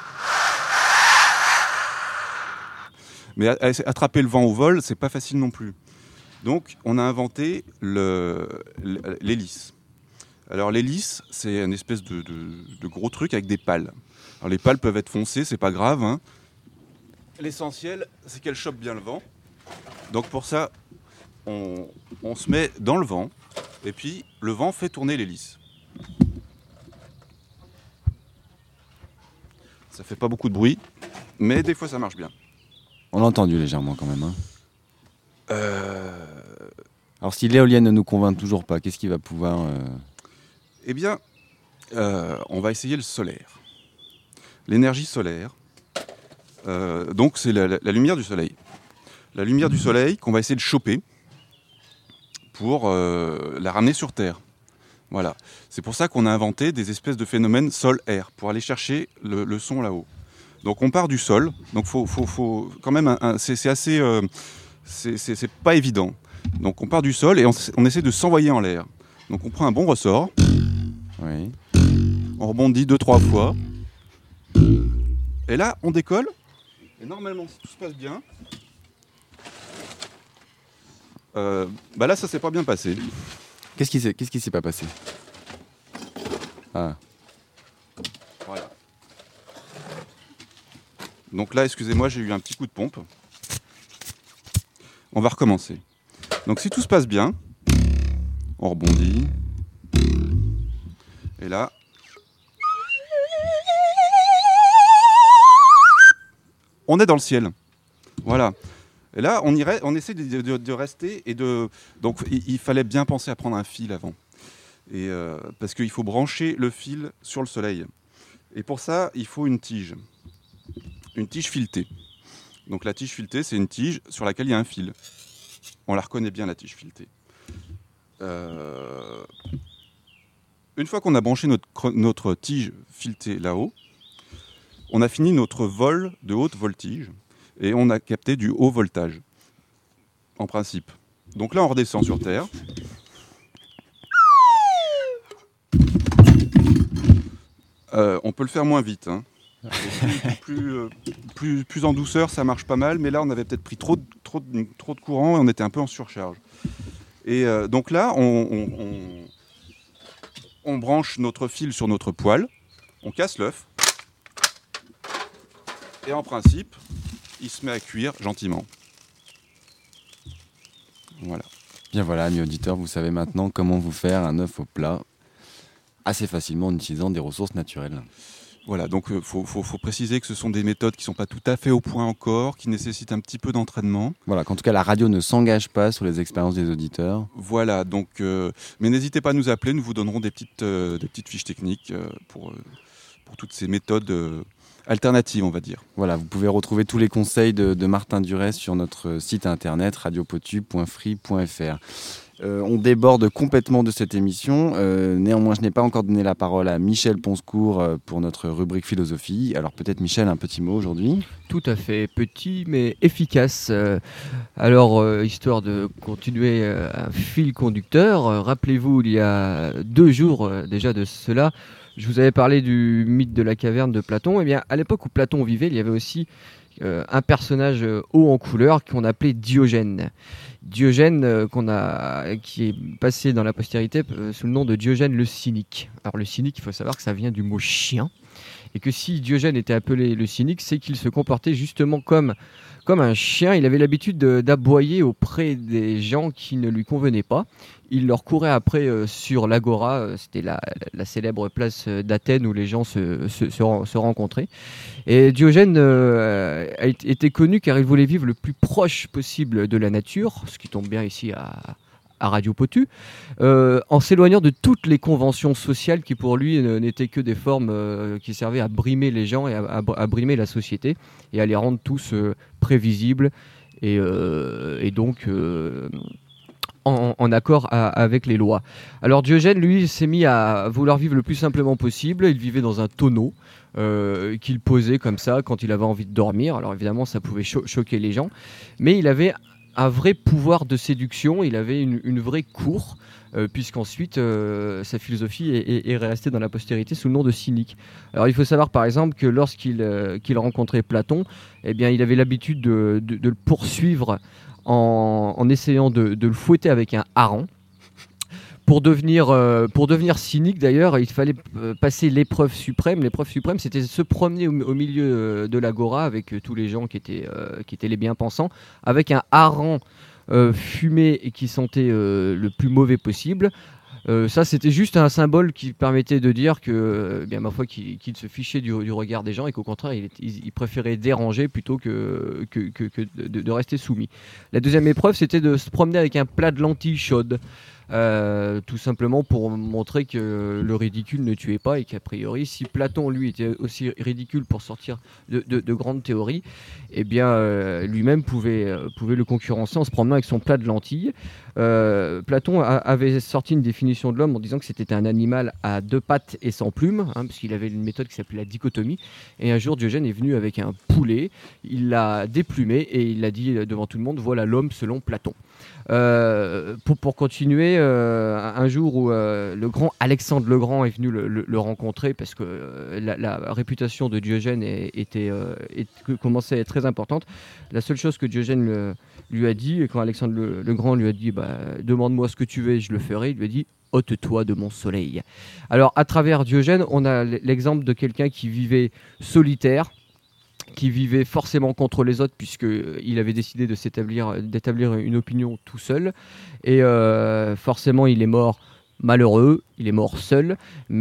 Mais à, à, attraper le vent au vol, c'est pas facile non plus. Donc, on a inventé le, l'hélice. Alors, l'hélice, c'est une espèce de, de, de gros truc avec des pales. Alors, les pales peuvent être foncées, c'est pas grave, hein. L'essentiel, c'est qu'elle chope bien le vent. Donc pour ça, on, on se met dans le vent, et puis le vent fait tourner l'hélice. Ça fait pas beaucoup de bruit, mais des fois ça marche bien. On l'a entendu légèrement quand même. Hein. Euh... Alors si l'éolienne ne nous convainc toujours pas, qu'est-ce qui va pouvoir... Euh... Eh bien, euh, on va essayer le solaire. L'énergie solaire. Euh, donc c'est la, la, la lumière du soleil. La lumière du soleil qu'on va essayer de choper pour euh, la ramener sur Terre. Voilà. C'est pour ça qu'on a inventé des espèces de phénomènes sol-air, pour aller chercher le, le son là-haut. Donc on part du sol, donc faut, faut, faut quand même, un, un, c'est, c'est assez, euh, c'est, c'est, c'est pas évident. Donc on part du sol et on, on essaie de s'envoyer en l'air. Donc on prend un bon ressort, oui. On rebondit deux, trois fois, et là on décolle, et normalement si tout se passe bien, euh, bah là ça s'est pas bien passé. Qu'est-ce qui s'est, qu'est-ce qui s'est pas passé? Ah. Voilà. Donc là, excusez-moi, j'ai eu un petit coup de pompe. On va recommencer. Donc si tout se passe bien, on rebondit. Et là, on est dans le ciel. Voilà. Et là, on, irait, on essaie de, de, de rester et de... Donc il, il fallait bien penser à prendre un fil avant. Et, euh, parce qu'il faut brancher le fil sur le soleil. Et pour ça, il faut une tige. Une tige filetée. Donc la tige filetée, c'est une tige sur laquelle il y a un fil. On la reconnaît bien, la tige filetée. Euh... Une fois qu'on a branché notre, notre tige filetée là-haut, on a fini notre vol de haute voltige et on a capté du haut voltage, en principe. Donc là, on redescend sur Terre. Euh, on peut le faire moins vite. Hein. Plus, plus, euh, plus, plus en douceur, ça marche pas mal, mais là, on avait peut-être pris trop de, trop, de, trop de courant et on était un peu en surcharge. Et euh, donc là, on, on, on, on branche notre fil sur notre poêle, on casse l'œuf, et en principe, il se met à cuire gentiment. Voilà. Bien voilà, amis auditeurs, vous savez maintenant comment vous faire un œuf au plat assez facilement en utilisant des ressources naturelles. Voilà, donc il euh, faut, faut, faut préciser que ce sont des méthodes qui ne sont pas tout à fait au point encore, qui nécessitent un petit peu d'entraînement. Voilà, qu'en tout cas la radio ne s'engage pas sur les expériences des auditeurs. Voilà, donc, euh, mais n'hésitez pas à nous appeler, nous vous donnerons des petites, euh, des petites fiches techniques euh, pour, euh, pour toutes ces méthodes euh, alternatives, on va dire. Voilà, vous pouvez retrouver tous les conseils de, de Martin Durès sur notre site internet radio potu point free point f r. Euh, on déborde complètement de cette émission. Euh, néanmoins, je n'ai pas encore donné la parole à Michel Ponscourt euh, pour notre rubrique philosophie. Alors peut-être Michel, un petit mot aujourd'hui. Tout à fait, petit mais efficace. Euh, alors, euh, histoire de continuer euh, un fil conducteur, euh, rappelez-vous, il y a deux jours euh, déjà de cela, je vous avais parlé du mythe de la caverne de Platon. Eh bien, à l'époque où Platon vivait, il y avait aussi euh, un personnage euh, haut en couleur qu'on appelait Diogène. Diogène euh, qu'on a, qui est passé dans la postérité euh, sous le nom de Diogène le cynique. Alors le cynique, il faut savoir que ça vient du mot chien, et que si Diogène était appelé le cynique, c'est qu'il se comportait justement comme, comme un chien. Il avait l'habitude de, d'aboyer auprès des gens qui ne lui convenaient pas. Il leur courait après euh, sur l'Agora, euh, c'était la, la célèbre place d'Athènes où les gens se, se, se, se rencontraient. Et Diogène euh, a été, était connu car il voulait vivre le plus proche possible de la nature, ce qui tombe bien ici à, à Radio Potu, euh, en s'éloignant de toutes les conventions sociales qui pour lui n'étaient que des formes euh, qui servaient à brimer les gens et à, à, à brimer la société et à les rendre tous euh, prévisibles et, euh, et donc... Euh, En, en accord à, avec les lois. Alors Diogène, lui, s'est mis à vouloir vivre le plus simplement possible. Il vivait dans un tonneau euh, qu'il posait comme ça quand il avait envie de dormir. Alors évidemment, ça pouvait cho- choquer les gens. Mais il avait un vrai pouvoir de séduction. Il avait une, une vraie cour, euh, puisqu'ensuite, euh, sa philosophie est, est, est restée dans la postérité sous le nom de cynique. Alors il faut savoir par exemple que lorsqu'il euh, qu'il rencontrait Platon, eh bien, il avait l'habitude de, de, de le poursuivre En, en essayant de, de le fouetter avec un hareng. Pour devenir, euh, pour devenir cynique d'ailleurs, il fallait euh, passer l'épreuve suprême. L'épreuve suprême, c'était se promener au, au milieu euh, de l'agora avec euh, tous les gens qui étaient, euh, qui étaient les bien-pensants, avec un hareng euh, fumé et qui sentait euh, le plus mauvais possible. Euh, ça, c'était juste un symbole qui permettait de dire que, euh, bien ma foi, qu'il, qu'il se fichait du, du regard des gens et qu'au contraire, il, il, il préférait déranger plutôt que, que, que, que de, de rester soumis. La deuxième épreuve, c'était de se promener avec un plat de lentilles chaudes. euh, tout simplement pour montrer que le ridicule ne tuait pas et qu'a priori, si Platon, lui, était aussi ridicule pour sortir de, de, de grandes théories, eh bien, euh, lui-même pouvait, euh, pouvait le concurrencer en se promenant avec son plat de lentilles. Euh, Platon a, avait sorti une définition de l'homme en disant que c'était un animal à deux pattes et sans plumes, hein, parce qu'il avait une méthode qui s'appelait la dichotomie. Et un jour, Diogène est venu avec un poulet, il l'a déplumé et il l'a dit devant tout le monde, voilà l'homme selon Platon. Euh, pour, pour continuer, euh, un jour où euh, le grand Alexandre le Grand est venu le, le, le rencontrer parce que euh, la, la réputation de Diogène est, était, euh, est, commençait à être très importante, la seule chose que Diogène le, lui a dit, et quand Alexandre le, le Grand lui a dit bah, « demande-moi ce que tu veux et je le ferai », il lui a dit « ôte-toi de mon soleil ». Alors à travers Diogène, on a l'exemple de quelqu'un qui vivait solitaire, qui vivait forcément contre les autres puisqu'il avait décidé de s'établir, d'établir une opinion tout seul. Et euh, forcément, il est mort malheureux, il est mort seul.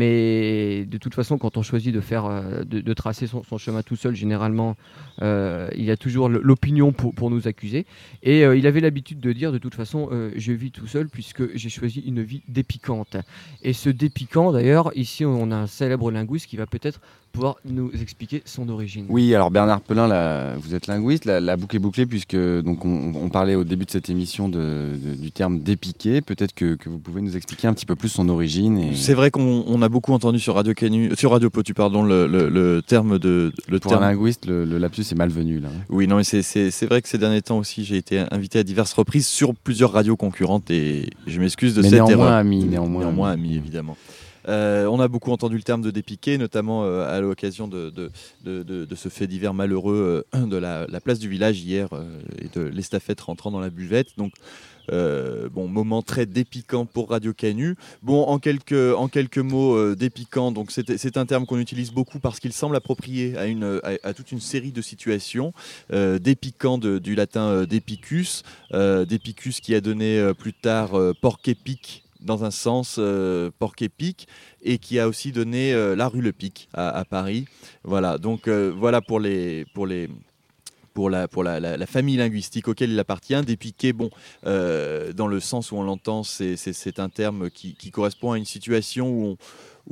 Mais de toute façon, quand on choisit de, faire, de, de tracer son, son chemin tout seul, généralement, euh, il y a toujours l'opinion pour, pour nous accuser. Et euh, il avait l'habitude de dire, de toute façon, euh, je vis tout seul puisque j'ai choisi une vie dépiquante. Et ce dépiquant, d'ailleurs, ici, on a un célèbre linguiste qui va peut-être pouvoir nous expliquer son origine. Oui, alors Bernard Pelin, la, vous êtes linguiste, la, la boucle est bouclée puisque donc on, on parlait au début de cette émission de, de, du terme dépiqué. Peut-être que, que vous pouvez nous expliquer un petit peu plus son origine. Et... C'est vrai qu'on on a beaucoup entendu sur Radio Canu, sur Radio Potu, pardon, le, le, le terme de le pour terme... un linguiste, le, le lapsus est malvenu là. Oui, non, mais c'est, c'est, c'est vrai que ces derniers temps aussi, j'ai été invité à diverses reprises sur plusieurs radios concurrentes et je m'excuse de mais cette néanmoins erreur. Ami, néanmoins, néanmoins ami, ami, évidemment. Euh, on a beaucoup entendu le terme de dépiqué, notamment euh, à l'occasion de, de, de, de, de ce fait divers malheureux euh, de la, la place du village hier euh, et de l'estafette rentrant dans la buvette. Donc, euh, bon, moment très dépiquant pour Radio Canu. Bon, en quelques, en quelques mots, euh, dépiquant, donc c'est, c'est un terme qu'on utilise beaucoup parce qu'il semble approprié à, une, à, à toute une série de situations. Euh, dépiquant de, du latin euh, dépicus, euh, dépicus qui a donné euh, plus tard euh, porc épic, dans un sens euh, porc épic, et qui a aussi donné euh, la rue Le Pic à, à Paris. Voilà, donc euh, voilà pour les pour les pour la pour la, la, la famille linguistique auquel il appartient. Dépiqué, bon, euh, dans le sens où on l'entend, c'est c'est, c'est un terme qui, qui correspond à une situation où on,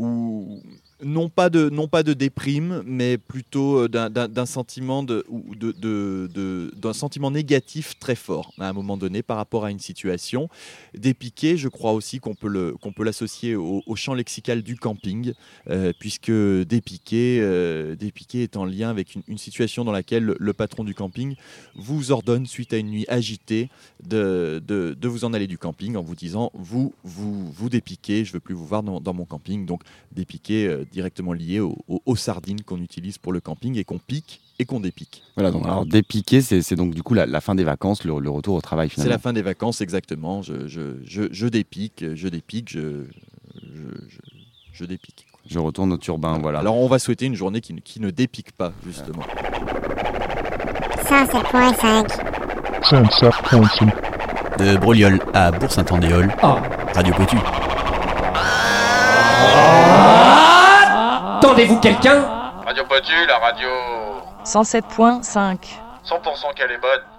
où non pas de non pas de déprime, mais plutôt d'un, d'un, d'un sentiment de, de, de, de d'un sentiment négatif très fort à un moment donné par rapport à une situation. Dépiqué, je crois aussi qu'on peut le qu'on peut l'associer au, au champ lexical du camping, euh, puisque dépiqué euh, dépiqué est en lien avec une, une situation dans laquelle le, le patron du camping vous ordonne suite à une nuit agitée de, de, de vous en aller du camping en vous disant vous vous vous dépiquez, je veux plus vous voir dans, dans mon camping. Donc dépiqué euh, directement lié au, au, aux sardines qu'on utilise pour le camping et qu'on pique et qu'on dépique. Voilà, donc alors dépiquer, c'est, c'est donc du coup la, la fin des vacances, le, le retour au travail finalement. C'est la fin des vacances, exactement. Je, je, je, je dépique, je dépique, je, je, je, je dépique. Je retourne au turbin, voilà. Alors on va souhaiter une journée qui, qui ne dépique pas, justement. cent sept point cinq cent sept point cinq De Broliol à Bourg-Saint-Andéol, ah. Radio Potu. Attendez-vous quelqu'un ? Radio Potu, la radio cent sept point cinq cent pour cent qu'elle est bonne.